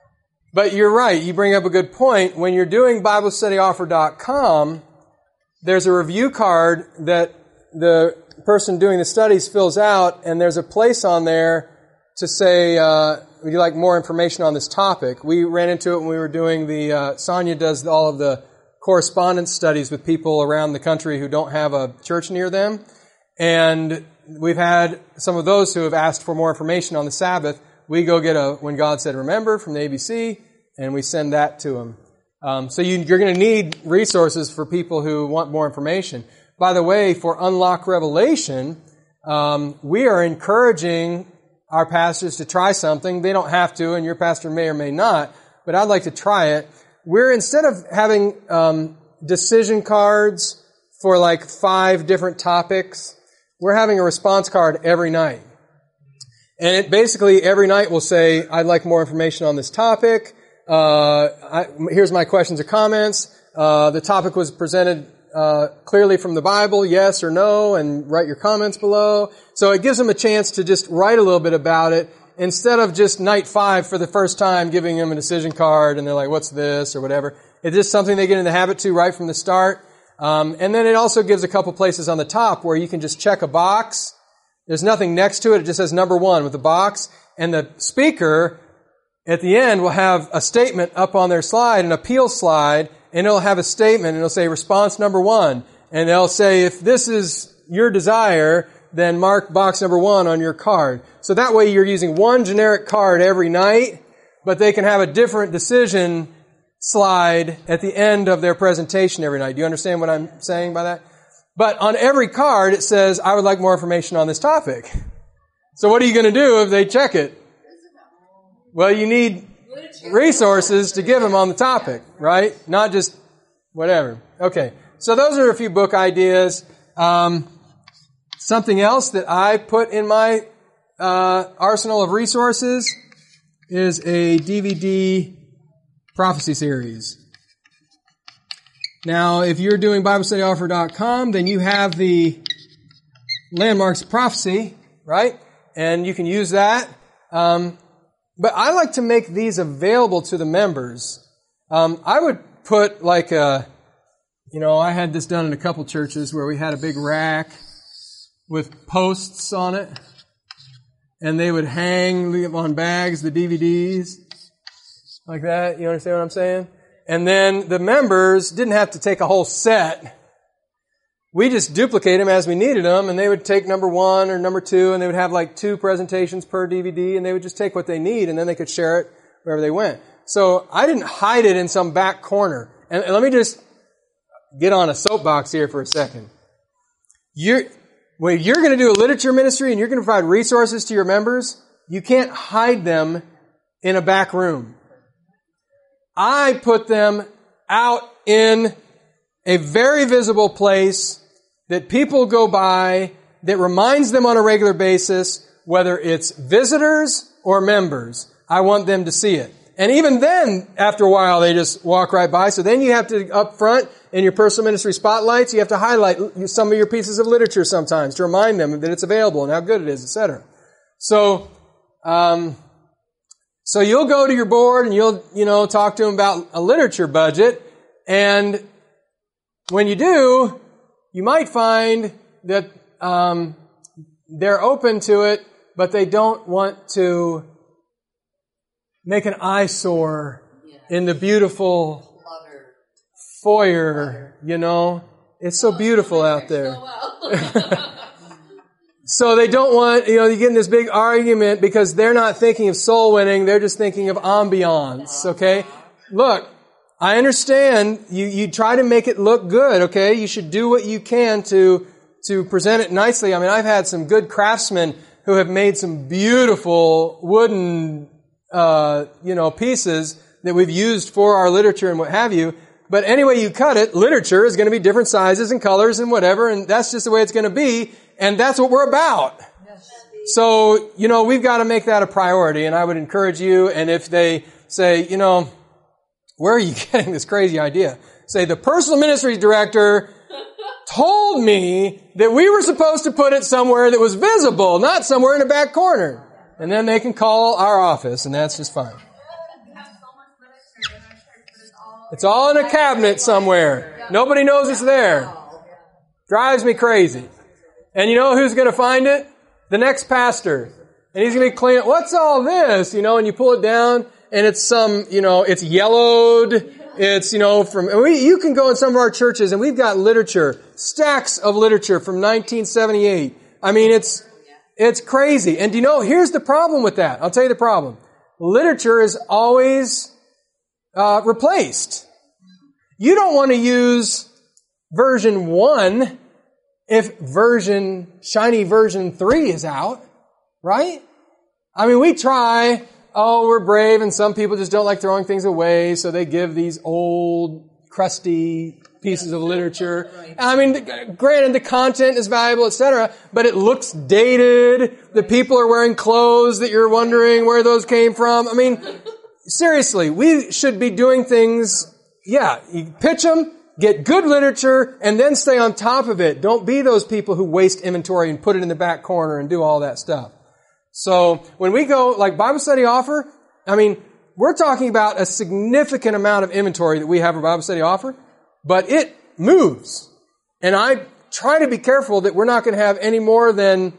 But you're right. You bring up a good point. When you're doing BibleStudyOffer.com, there's a review card that the person doing the studies fills out, and there's a place on there to say, would you like more information on this topic? We ran into it when we were doing Sonia does all of the correspondence studies with people around the country who don't have a church near them. And we've had some of those who have asked for more information on the Sabbath. We go get When God Said Remember from the ABC, and we send that to them. So you're going to need resources for people who want more information. By the way, for Unlock Revelation, we are encouraging our pastors to try something. They don't have to, and your pastor may or may not, but I'd like to try it. We're, instead of having decision cards for like 5 different topics, we're having a response card every night. And it basically every night will say, I'd like more information on this topic. Here's my questions or comments. The topic was presented clearly from the Bible, yes or no, and write your comments below. So it gives them a chance to just write a little bit about it instead of just night 5 for the first time giving them a decision card and they're like, what's this or whatever. It's just something they get in the habit to right from the start. And then it also gives a couple places on the top where you can just check a box. There's nothing next to it. It just says number 1 with a box. And the speaker at the end will have a statement up on their slide, an appeal slide, and it'll have a statement and it'll say response number 1. And they'll say, if this is your desire, then mark box number 1 on your card. So that way you're using one generic card every night, but they can have a different decision slide at the end of their presentation every night. Do you understand what I'm saying by that? But on every card it says, I would like more information on this topic. So what are you going to do if they check it? Well, you need resources to give them on the topic, right? Not just whatever. Okay, so those are a few book ideas. Something else that I put in my arsenal of resources is a DVD prophecy series. Now, if you're doing BibleStudyOffer.com, then you have the Landmarks of Prophecy, right? And you can use that. But I like to make these available to the members. I would put like I had this done in a couple churches where we had a big rack with posts on it, and they would hang on bags the DVDs like that. You understand what I'm saying? And then the members didn't have to take a whole set. We just duplicate them as we needed them, and they would take number 1 or number 2, and they would have like 2 presentations per DVD, and they would just take what they need, and then they could share it wherever they went. So I didn't hide it in some back corner. And let me just get on a soapbox here for a second. When you're going to do a literature ministry and you're going to provide resources to your members, you can't hide them in a back room. I put them out in a very visible place that people go by, that reminds them on a regular basis, whether it's visitors or members. I want them to see it. And even then, after a while, they just walk right by. So then you have to, up front, in your personal ministry spotlights, you have to highlight some of your pieces of literature sometimes to remind them that it's available and how good it is, etc. So you'll go to your board and you'll, talk to them about a literature budget. And when you do, you might find that they're open to it, but they don't want to make an eyesore in the beautiful foyer, It's so beautiful out there. So they don't want, you get in this big argument because they're not thinking of soul winning, they're just thinking of ambiance, okay? Look, I understand you try to make it look good, okay? You should do what you can to present it nicely. I mean, I've had some good craftsmen who have made some beautiful wooden, pieces that we've used for our literature and what have you. But anyway you cut it, literature is going to be different sizes and colors and whatever, and that's just the way it's going to be, and that's what we're about. Yes. So, we've got to make that a priority, and I would encourage you, and if they say, where are you getting this crazy idea? Say, the personal ministry director told me that we were supposed to put it somewhere that was visible, not somewhere in a back corner. And then they can call our office, and that's just fine. It's all in a cabinet somewhere. Nobody knows it's there. Drives me crazy. And you know who's going to find it? The next pastor. And he's going to be cleaning. What's all this? You know, and you pull it down and it's it's yellowed. It's, you can go in some of our churches and we've got literature, stacks of literature from 1978. I mean, it's crazy. And here's the problem with that. I'll tell you the problem. Literature is always replaced. You don't want to use version 1 if shiny version 3 is out, right? I mean, we try, we're brave, and some people just don't like throwing things away, so they give these old, crusty pieces of literature. Right. I mean, granted, the content is valuable, etc., but it looks dated. The people are wearing clothes that you're wondering where those came from. I mean, seriously, we should be doing things, you pitch them, get good literature, and then stay on top of it. Don't be those people who waste inventory and put it in the back corner and do all that stuff. So when we go, like Bible Study Offer, I mean, we're talking about a significant amount of inventory that we have for Bible Study Offer, but it moves. And I try to be careful that we're not going to have any more than,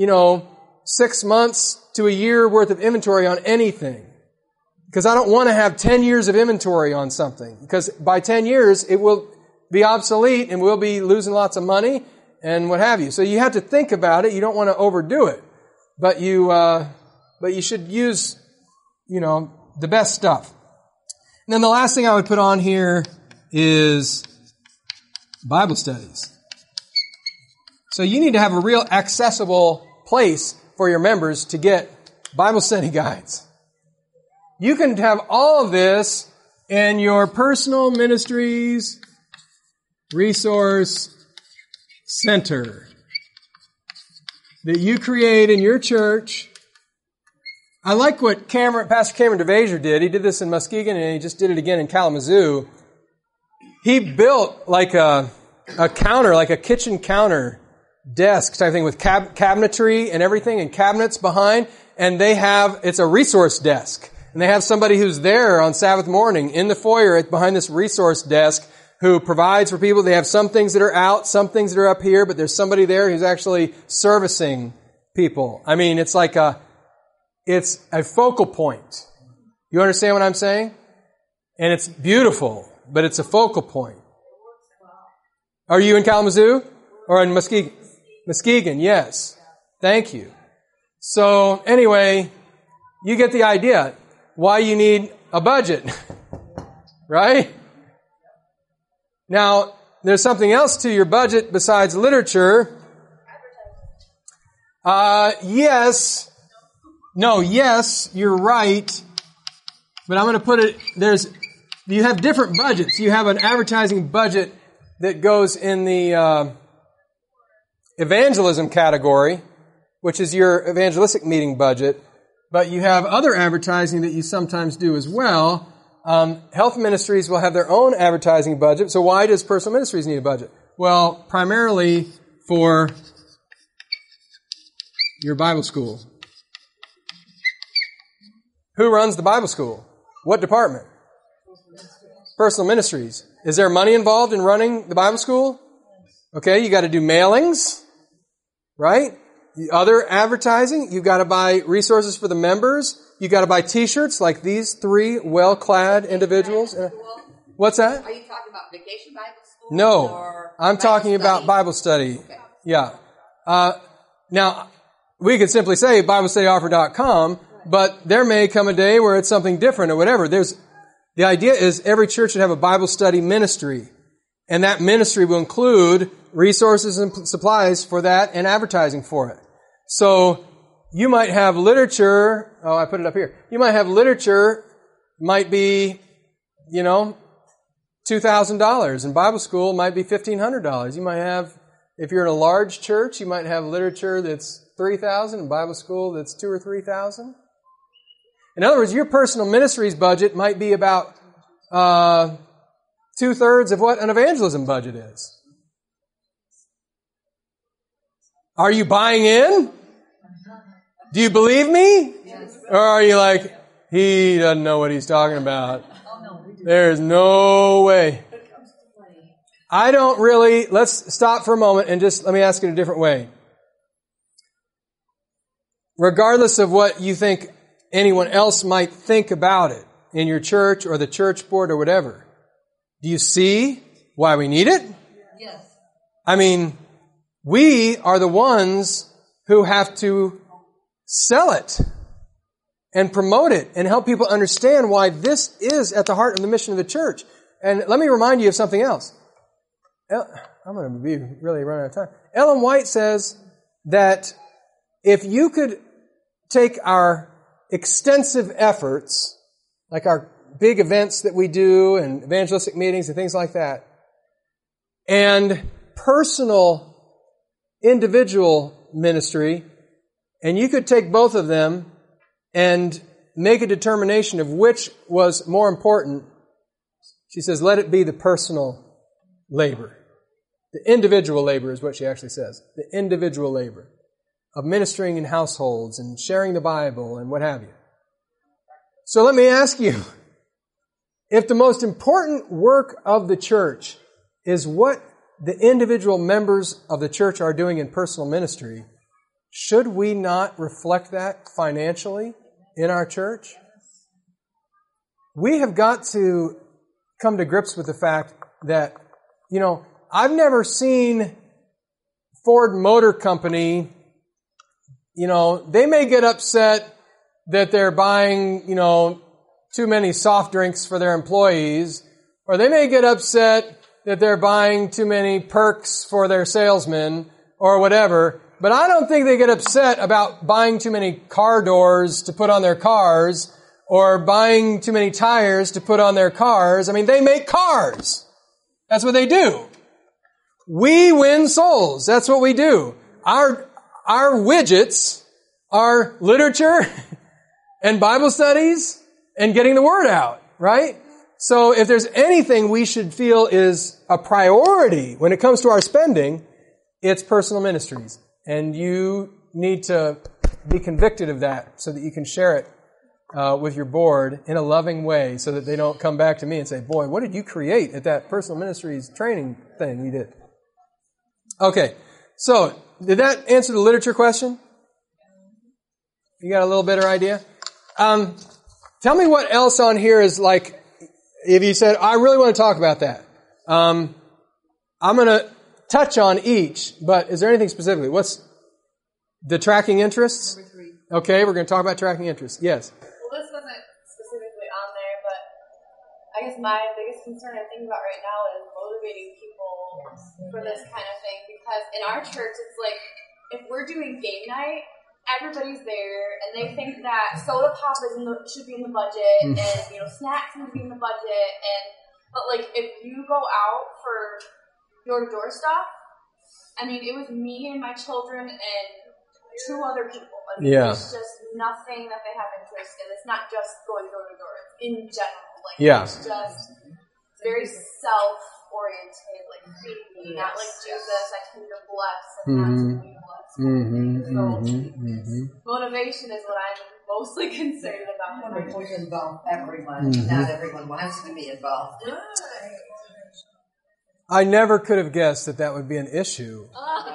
6 months to a year worth of inventory on anything. Because I don't want to have 10 years of inventory on something. Because by 10 years, it will be obsolete and we'll be losing lots of money and what have you. So you have to think about it. You don't want to overdo it. But you should use, the best stuff. And then the last thing I would put on here is Bible studies. So you need to have a real accessible place for your members to get Bible study guides. You can have all of this in your personal ministries resource center that you create in your church. I like what Pastor Cameron DeVasier did. He did this in Muskegon and he just did it again in Kalamazoo. He built like a counter, like a kitchen counter desk type thing with cabinetry and everything and cabinets behind. And it's a resource desk. And they have somebody who's there on Sabbath morning in the foyer behind this resource desk who provides for people. They have some things that are out, some things that are up here, but there's somebody there who's actually servicing people. I mean, it's a focal point. You understand what I'm saying? And it's beautiful, but it's a focal point. Are you in Kalamazoo? Or in Muskegon? Muskegon, yes. Thank you. So, anyway, you get the idea. Why you need a budget. Right? Now, there's something else to your budget besides literature. Yes, you're right. But I'm going to put it, you have different budgets. You have an advertising budget that goes in the evangelism category, which is your evangelistic meeting budget. But you have other advertising that you sometimes do as well. Health ministries will have their own advertising budget. So why does personal ministries need a budget? Well, primarily for your Bible school. Who runs the Bible school? What department? Personal ministries. Is there money involved in running the Bible school? Okay, you got to do mailings, right? The other advertising, you've got to buy resources for the members. You've got to buy T-shirts like these 3 well-clad individuals. What's that? Are you talking about Vacation Bible School? No, I'm talking about Bible study. Okay. Yeah. Now, we could simply say BibleStudyOffer.com, but there may come a day where it's something different or whatever. The idea is every church should have a Bible study ministry. And that ministry will include resources and supplies for that and advertising for it. So you might have literature. Oh, I put it up here. You might have literature, might be, $2,000. And Bible school might be $1,500. You might have, if you're in a large church, you might have literature that's $3,000 and Bible school that's $2,000 or $3,000. In other words, your personal ministries budget might be about 2/3 of what an evangelism budget is. Are you buying in? Do you believe me? Or are you like, he doesn't know what he's talking about? Oh, no, we do. There's no way. I don't really, let's stop for a moment and just let me ask it a different way. Regardless of what you think anyone else might think about it in your church or the church board or whatever, do you see why we need it? Yes. I mean, we are the ones who have to sell it and promote it and help people understand why this is at the heart of the mission of the church. And let me remind you of something else. I'm going to be really running out of time. Ellen White says that if you could take our extensive efforts, like our big events that we do and evangelistic meetings and things like that, and personal, individual ministry, and you could take both of them and make a determination of which was more important, she says, let it be the personal labor. The individual labor is what she actually says. The individual labor of ministering in households and sharing the Bible and what have you. So let me ask you, if the most important work of the church is what the individual members of the church are doing in personal ministry, should we not reflect that financially in our church? We have got to come to grips with the fact that, I've never seen Ford Motor Company, they may get upset that they're buying, too many soft drinks for their employees, or they may get upset that they're buying too many perks for their salesmen, or whatever, but I don't think they get upset about buying too many car doors to put on their cars, or buying too many tires to put on their cars. I mean, they make cars. That's what they do. We win souls. That's what we do. Our widgets are literature and Bible studies and getting the word out, right? So if there's anything we should feel is a priority when it comes to our spending, it's personal ministries. And you need to be convicted of that so that you can share it with your board in a loving way so that they don't come back to me and say, boy, what did you create at that personal ministries training thing you did? Okay, so did that answer the literature question? You got a little better idea? Tell me what else on here is like, if you said, I really want to talk about that. I'm going to touch on each, but is there anything specifically? What's the tracking interests? Number 3. Okay, we're going to talk about tracking interests. Yes. Well, this wasn't specifically on there, but I guess my biggest concern I think about right now is motivating people for this kind of thing, because in our church, it's like, if we're doing game night, everybody's there, and they think that soda pop should be in the budget, and snacks need to be in the budget, but like if you go out for door-to-door stuff, I mean, it was me and my children and 2 other people. I mean, There's just nothing that they have interest in. It's not just going door-to-door. It's in general. It's just very self-oriented, like feed me, not like Jesus, I can either bless and not to be blessed. Motivation is what I'm mostly concerned about. We're going to involve everyone. Not everyone wants to be involved. I never could have guessed that would be an issue.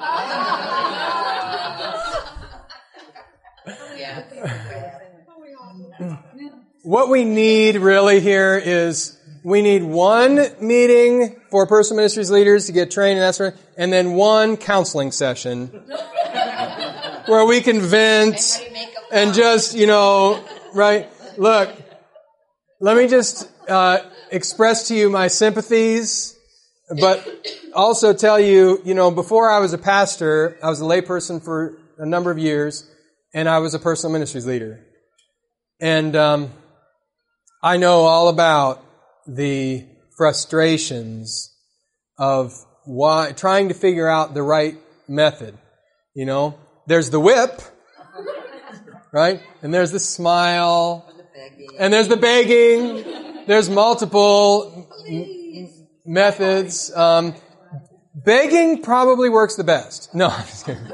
What we need really here is we need one meeting for personal ministries leaders to get trained and that sort of, and then one counseling session where we can vent and just, right? Look, let me just express to you my sympathies, but also tell you, before I was a pastor, I was a layperson for a number of years, and I was a personal ministries leader. And I know all about the frustrations of trying to figure out the right method. There's the whip, right? And there's the smile, and there's the begging. There's multiple methods. Begging probably works the best. No, I'm just kidding.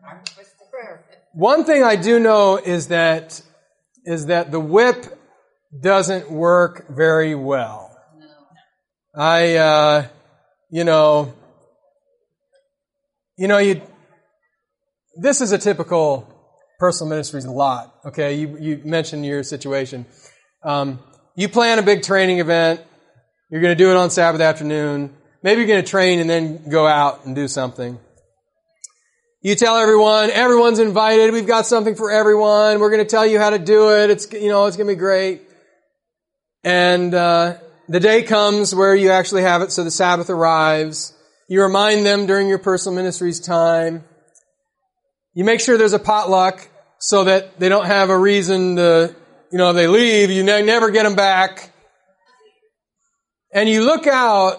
One thing I do know is that the whip doesn't work very well. This is a typical personal ministries lot. Okay, you mentioned your situation. You plan a big training event. You're going to do it on Sabbath afternoon. Maybe you're going to train and then go out and do something. You tell everyone's invited. We've got something for everyone. We're going to tell you how to do it. It's going to be great. And the day comes where you actually have it, so the Sabbath arrives. You remind them during your personal ministries time. You make sure there's a potluck so that they don't have a reason to, if they leave, you never get them back. And you look out,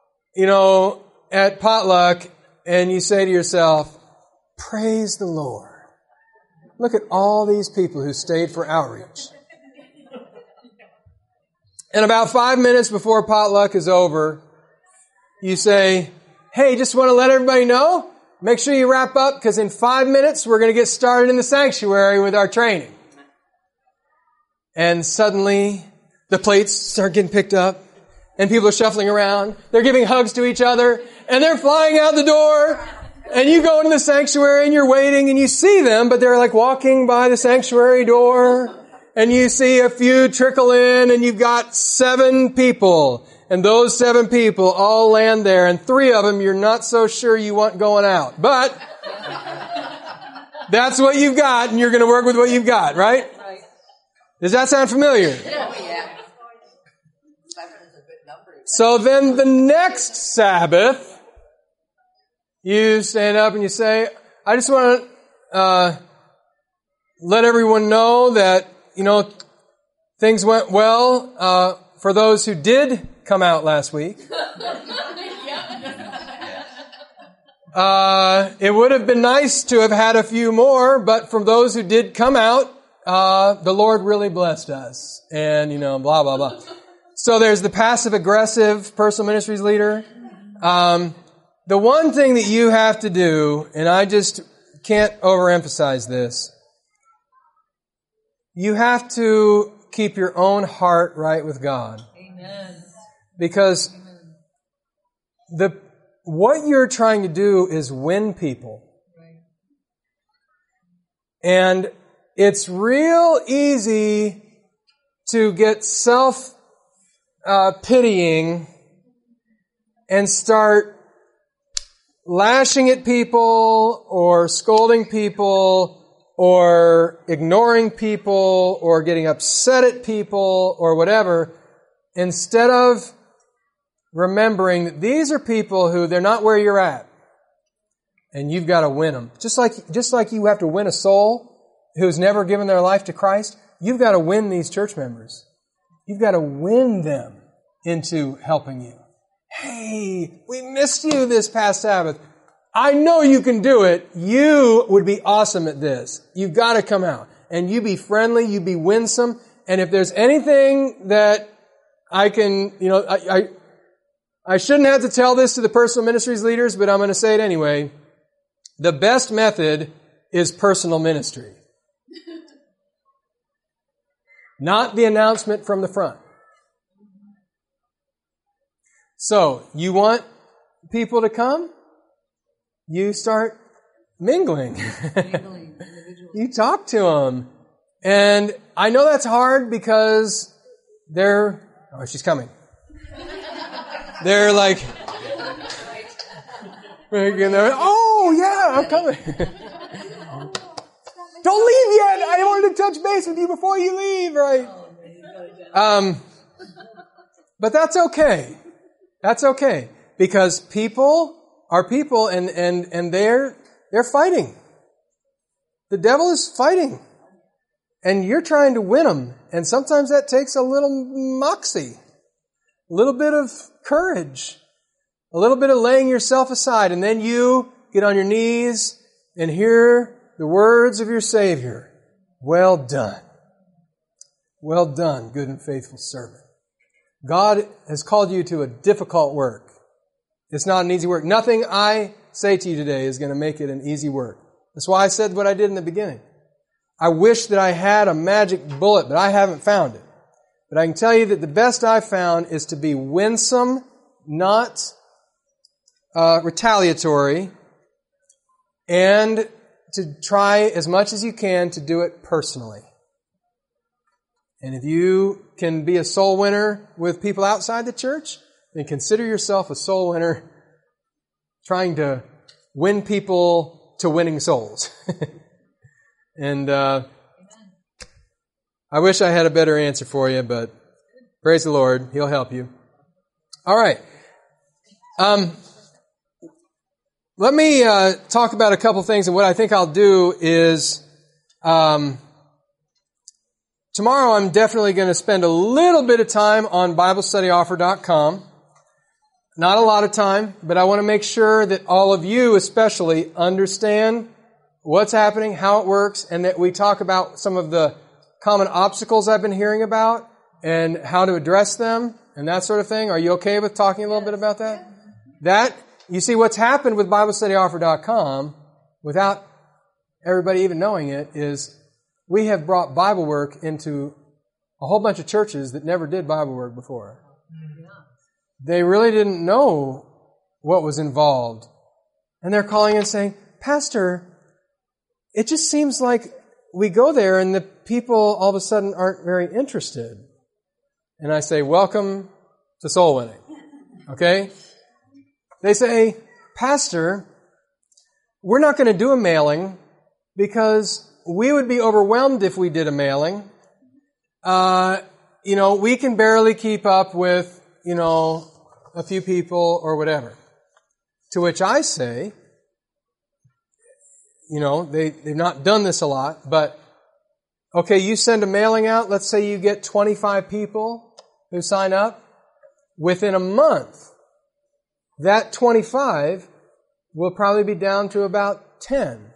at potluck and you say to yourself, praise the Lord. Look at all these people who stayed for outreach. And about 5 minutes before potluck is over, you say, hey, just want to let everybody know, make sure you wrap up because in 5 minutes we're going to get started in the sanctuary with our training. And suddenly the plates start getting picked up and people are shuffling around. They're giving hugs to each other and they're flying out the door. And you go into the sanctuary and you're waiting and you see them, but they're like walking by the sanctuary door. And you see a few trickle in and you've got 7 people. And those 7 people all land there and 3 of them you're not so sure you want going out. But that's what you've got and you're going to work with what you've got, right? Does that sound familiar? Yeah. So then the next Sabbath, you stand up and you say, I just want to let everyone know that, things went well for those who did come out last week. It would have been nice to have had a few more, but for those who did come out, the Lord really blessed us. And, blah, blah, blah. So there's the passive-aggressive personal ministries leader. The one thing that you have to do, and I just can't overemphasize this, you have to keep your own heart right with God. Amen. Because what you're trying to do is win people. Right. And it's real easy to get self-pitying and start lashing at people or scolding people or ignoring people or getting upset at people or whatever, instead of remembering that these are people who they're not where you're at and you've got to win them. Just like you have to win a soul who's never given their life to Christ, you've got to win these church members. You've got to win them into helping you. Hey, we missed you this past Sabbath. I know you can do it. You would be awesome at this. You've got to come out. And you be friendly, you be winsome. And if there's anything that I can, I shouldn't have to tell this to the personal ministries leaders, but I'm going to say it anyway. The best method is personal ministry. Not the announcement from the front. So, you want people to come? You start mingling. You talk to them. And I know that's hard because she's coming. They're like, oh yeah, I'm coming. Don't leave yet. I wanted to touch base with you before you leave, right? But that's okay. That's okay. Because people are people and they're fighting. The devil is fighting. And you're trying to win them. And sometimes that takes a little moxie. A little bit of courage. A little bit of laying yourself aside. And then you get on your knees and hear the words of your Savior. Well done. Well done, good and faithful servant. God has called you to a difficult work. It's not an easy work. Nothing I say to you today is going to make it an easy work. That's why I said what I did in the beginning. I wish that I had a magic bullet, but I haven't found it. But I can tell you that the best I've found is to be winsome, not retaliatory, and to try as much as you can to do it personally. And if you can be a soul winner with people outside the church, then consider yourself a soul winner trying to win people to winning souls. And I wish I had a better answer for you, but praise the Lord, He'll help you. All right. Let me talk about a couple things, and what I think I'll do is tomorrow I'm definitely going to spend a little bit of time on BibleStudyOffer.com. Not a lot of time, but I want to make sure that all of you especially understand what's happening, how it works, and that we talk about some of the common obstacles I've been hearing about and how to address them and that sort of thing. Are you okay with talking a little bit about that? You see, what's happened with BibleStudyOffer.com, without everybody even knowing it, is we have brought Bible work into a whole bunch of churches that never did Bible work before. They really didn't know what was involved. And they're calling and saying, Pastor, it just seems like we go there and the people all of a sudden aren't very interested. And I say, welcome to soul winning. Okay? They say, Pastor, we're not going to do a mailing because we would be overwhelmed if we did a mailing. We can barely keep up with, a few people or whatever. To which I say, they've not done this a lot, but okay, you send a mailing out, let's say you get 25 people who sign up. Within a month, that 25 will probably be down to about 10.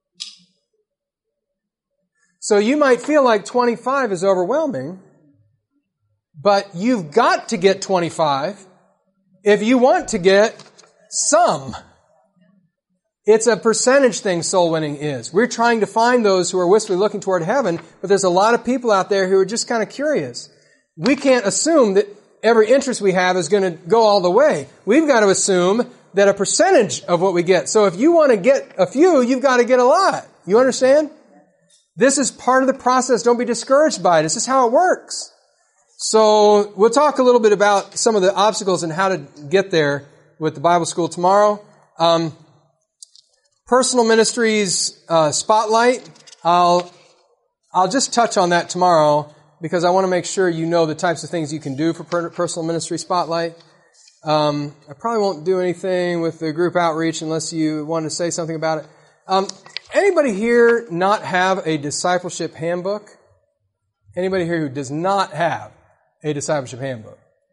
So you might feel like 25 is overwhelming, but you've got to get 25 if you want to get some. It's a percentage thing, soul winning is. We're trying to find those who are wistfully looking toward heaven, but there's a lot of people out there who are just kind of curious. We can't assume that every interest we have is going to go all the way. We've got to assume that a percentage of what we get. So if you want to get a few, you've got to get a lot. You understand? This is part of the process. Don't be discouraged by it. This is how it works. So we'll talk a little bit about some of the obstacles and how to get there with the Bible school tomorrow. Personal ministries spotlight. I'll just touch on that tomorrow because I want to make sure you know the types of things you can do for personal ministry spotlight. I probably won't do anything with the group outreach unless you want to say something about it. Anybody here not have a discipleship handbook? Anybody here who does not have a discipleship handbook?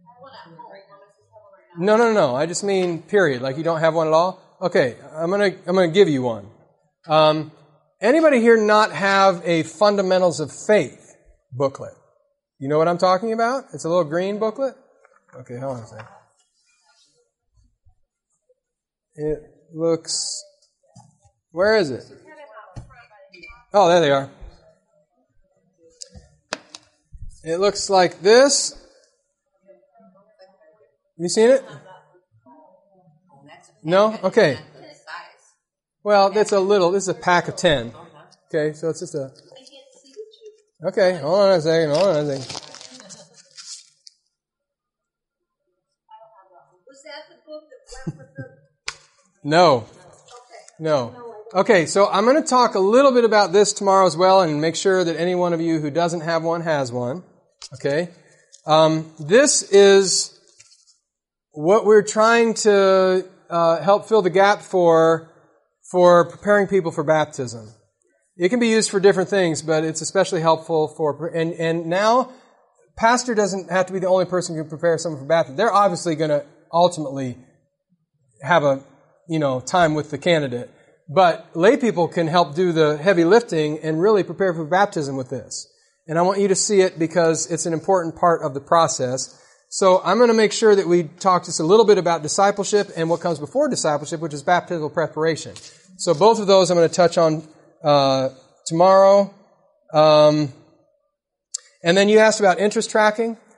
No. I just mean period. Like you don't have one at all? Okay, I'm gonna give you one. Anybody here not have a Fundamentals of Faith booklet? You know what I'm talking about? It's a little green booklet. Okay, hold on a second. It looks... Where is it? Oh, there they are. It looks like this. You seen it? No? Okay. Well, that's a little. This is a pack of 10. Okay, so it's just a... Okay, hold on a second. Was that the book that went with the... No. Okay, so I'm going to talk a little bit about this tomorrow as well and make sure that any one of you who doesn't have one has one. Okay? This is what we're trying to help fill the gap for preparing people for baptism. It can be used for different things, but it's especially helpful for... And now, pastor doesn't have to be the only person who can prepare someone for baptism. They're obviously going to ultimately have a time with the candidate. But lay people can help do the heavy lifting and really prepare for baptism with this. And I want you to see it because it's an important part of the process. So I'm going to make sure that we talk just a little bit about discipleship and what comes before discipleship, which is baptismal preparation. So both of those I'm going to touch on tomorrow. And then you asked about interest tracking.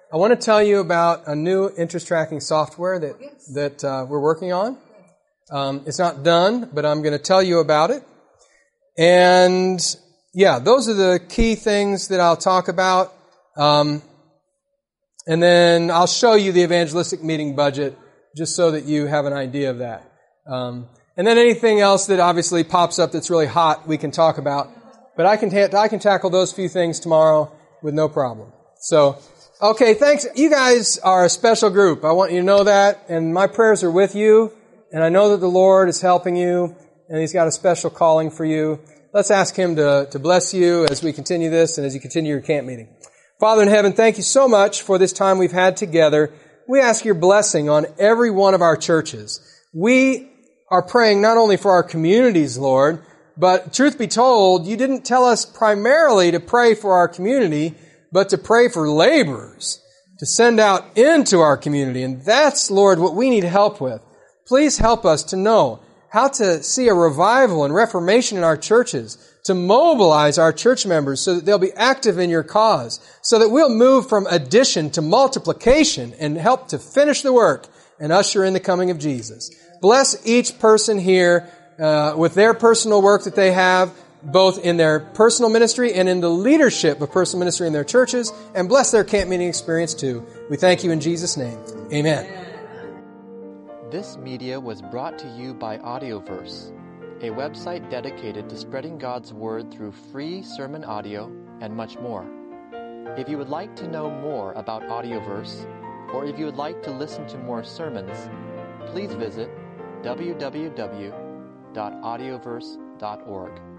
I want to tell you about a new interest tracking software that we're working on. It's not done, but I'm going to tell you about it. And yeah, those are the key things that I'll talk about. And then I'll show you the evangelistic meeting budget just so that you have an idea of that. And then anything else that obviously pops up that's really hot, we can talk about. But I can tackle those few things tomorrow with no problem. So, okay, thanks. You guys are a special group. I want you to know that. And my prayers are with you. And I know that the Lord is helping you. And He's got a special calling for you. Let's ask Him to bless you as we continue this and as you continue your camp meeting. Father in heaven, thank you so much for this time we've had together. We ask your blessing on every one of our churches. We are praying not only for our communities, Lord, but truth be told, you didn't tell us primarily to pray for our community, but to pray for laborers to send out into our community. And that's, Lord, what we need help with. Please help us to know how to see a revival and reformation in our churches, to mobilize our church members so that they'll be active in your cause, so that we'll move from addition to multiplication and help to finish the work and usher in the coming of Jesus. Bless each person here with their personal work that they have, both in their personal ministry and in the leadership of personal ministry in their churches, and bless their camp meeting experience too. We thank you in Jesus' name. Amen. This media was brought to you by Audioverse, a website dedicated to spreading God's Word through free sermon audio and much more. If you would like to know more about Audioverse, or if you would like to listen to more sermons, please visit www.audioverse.org.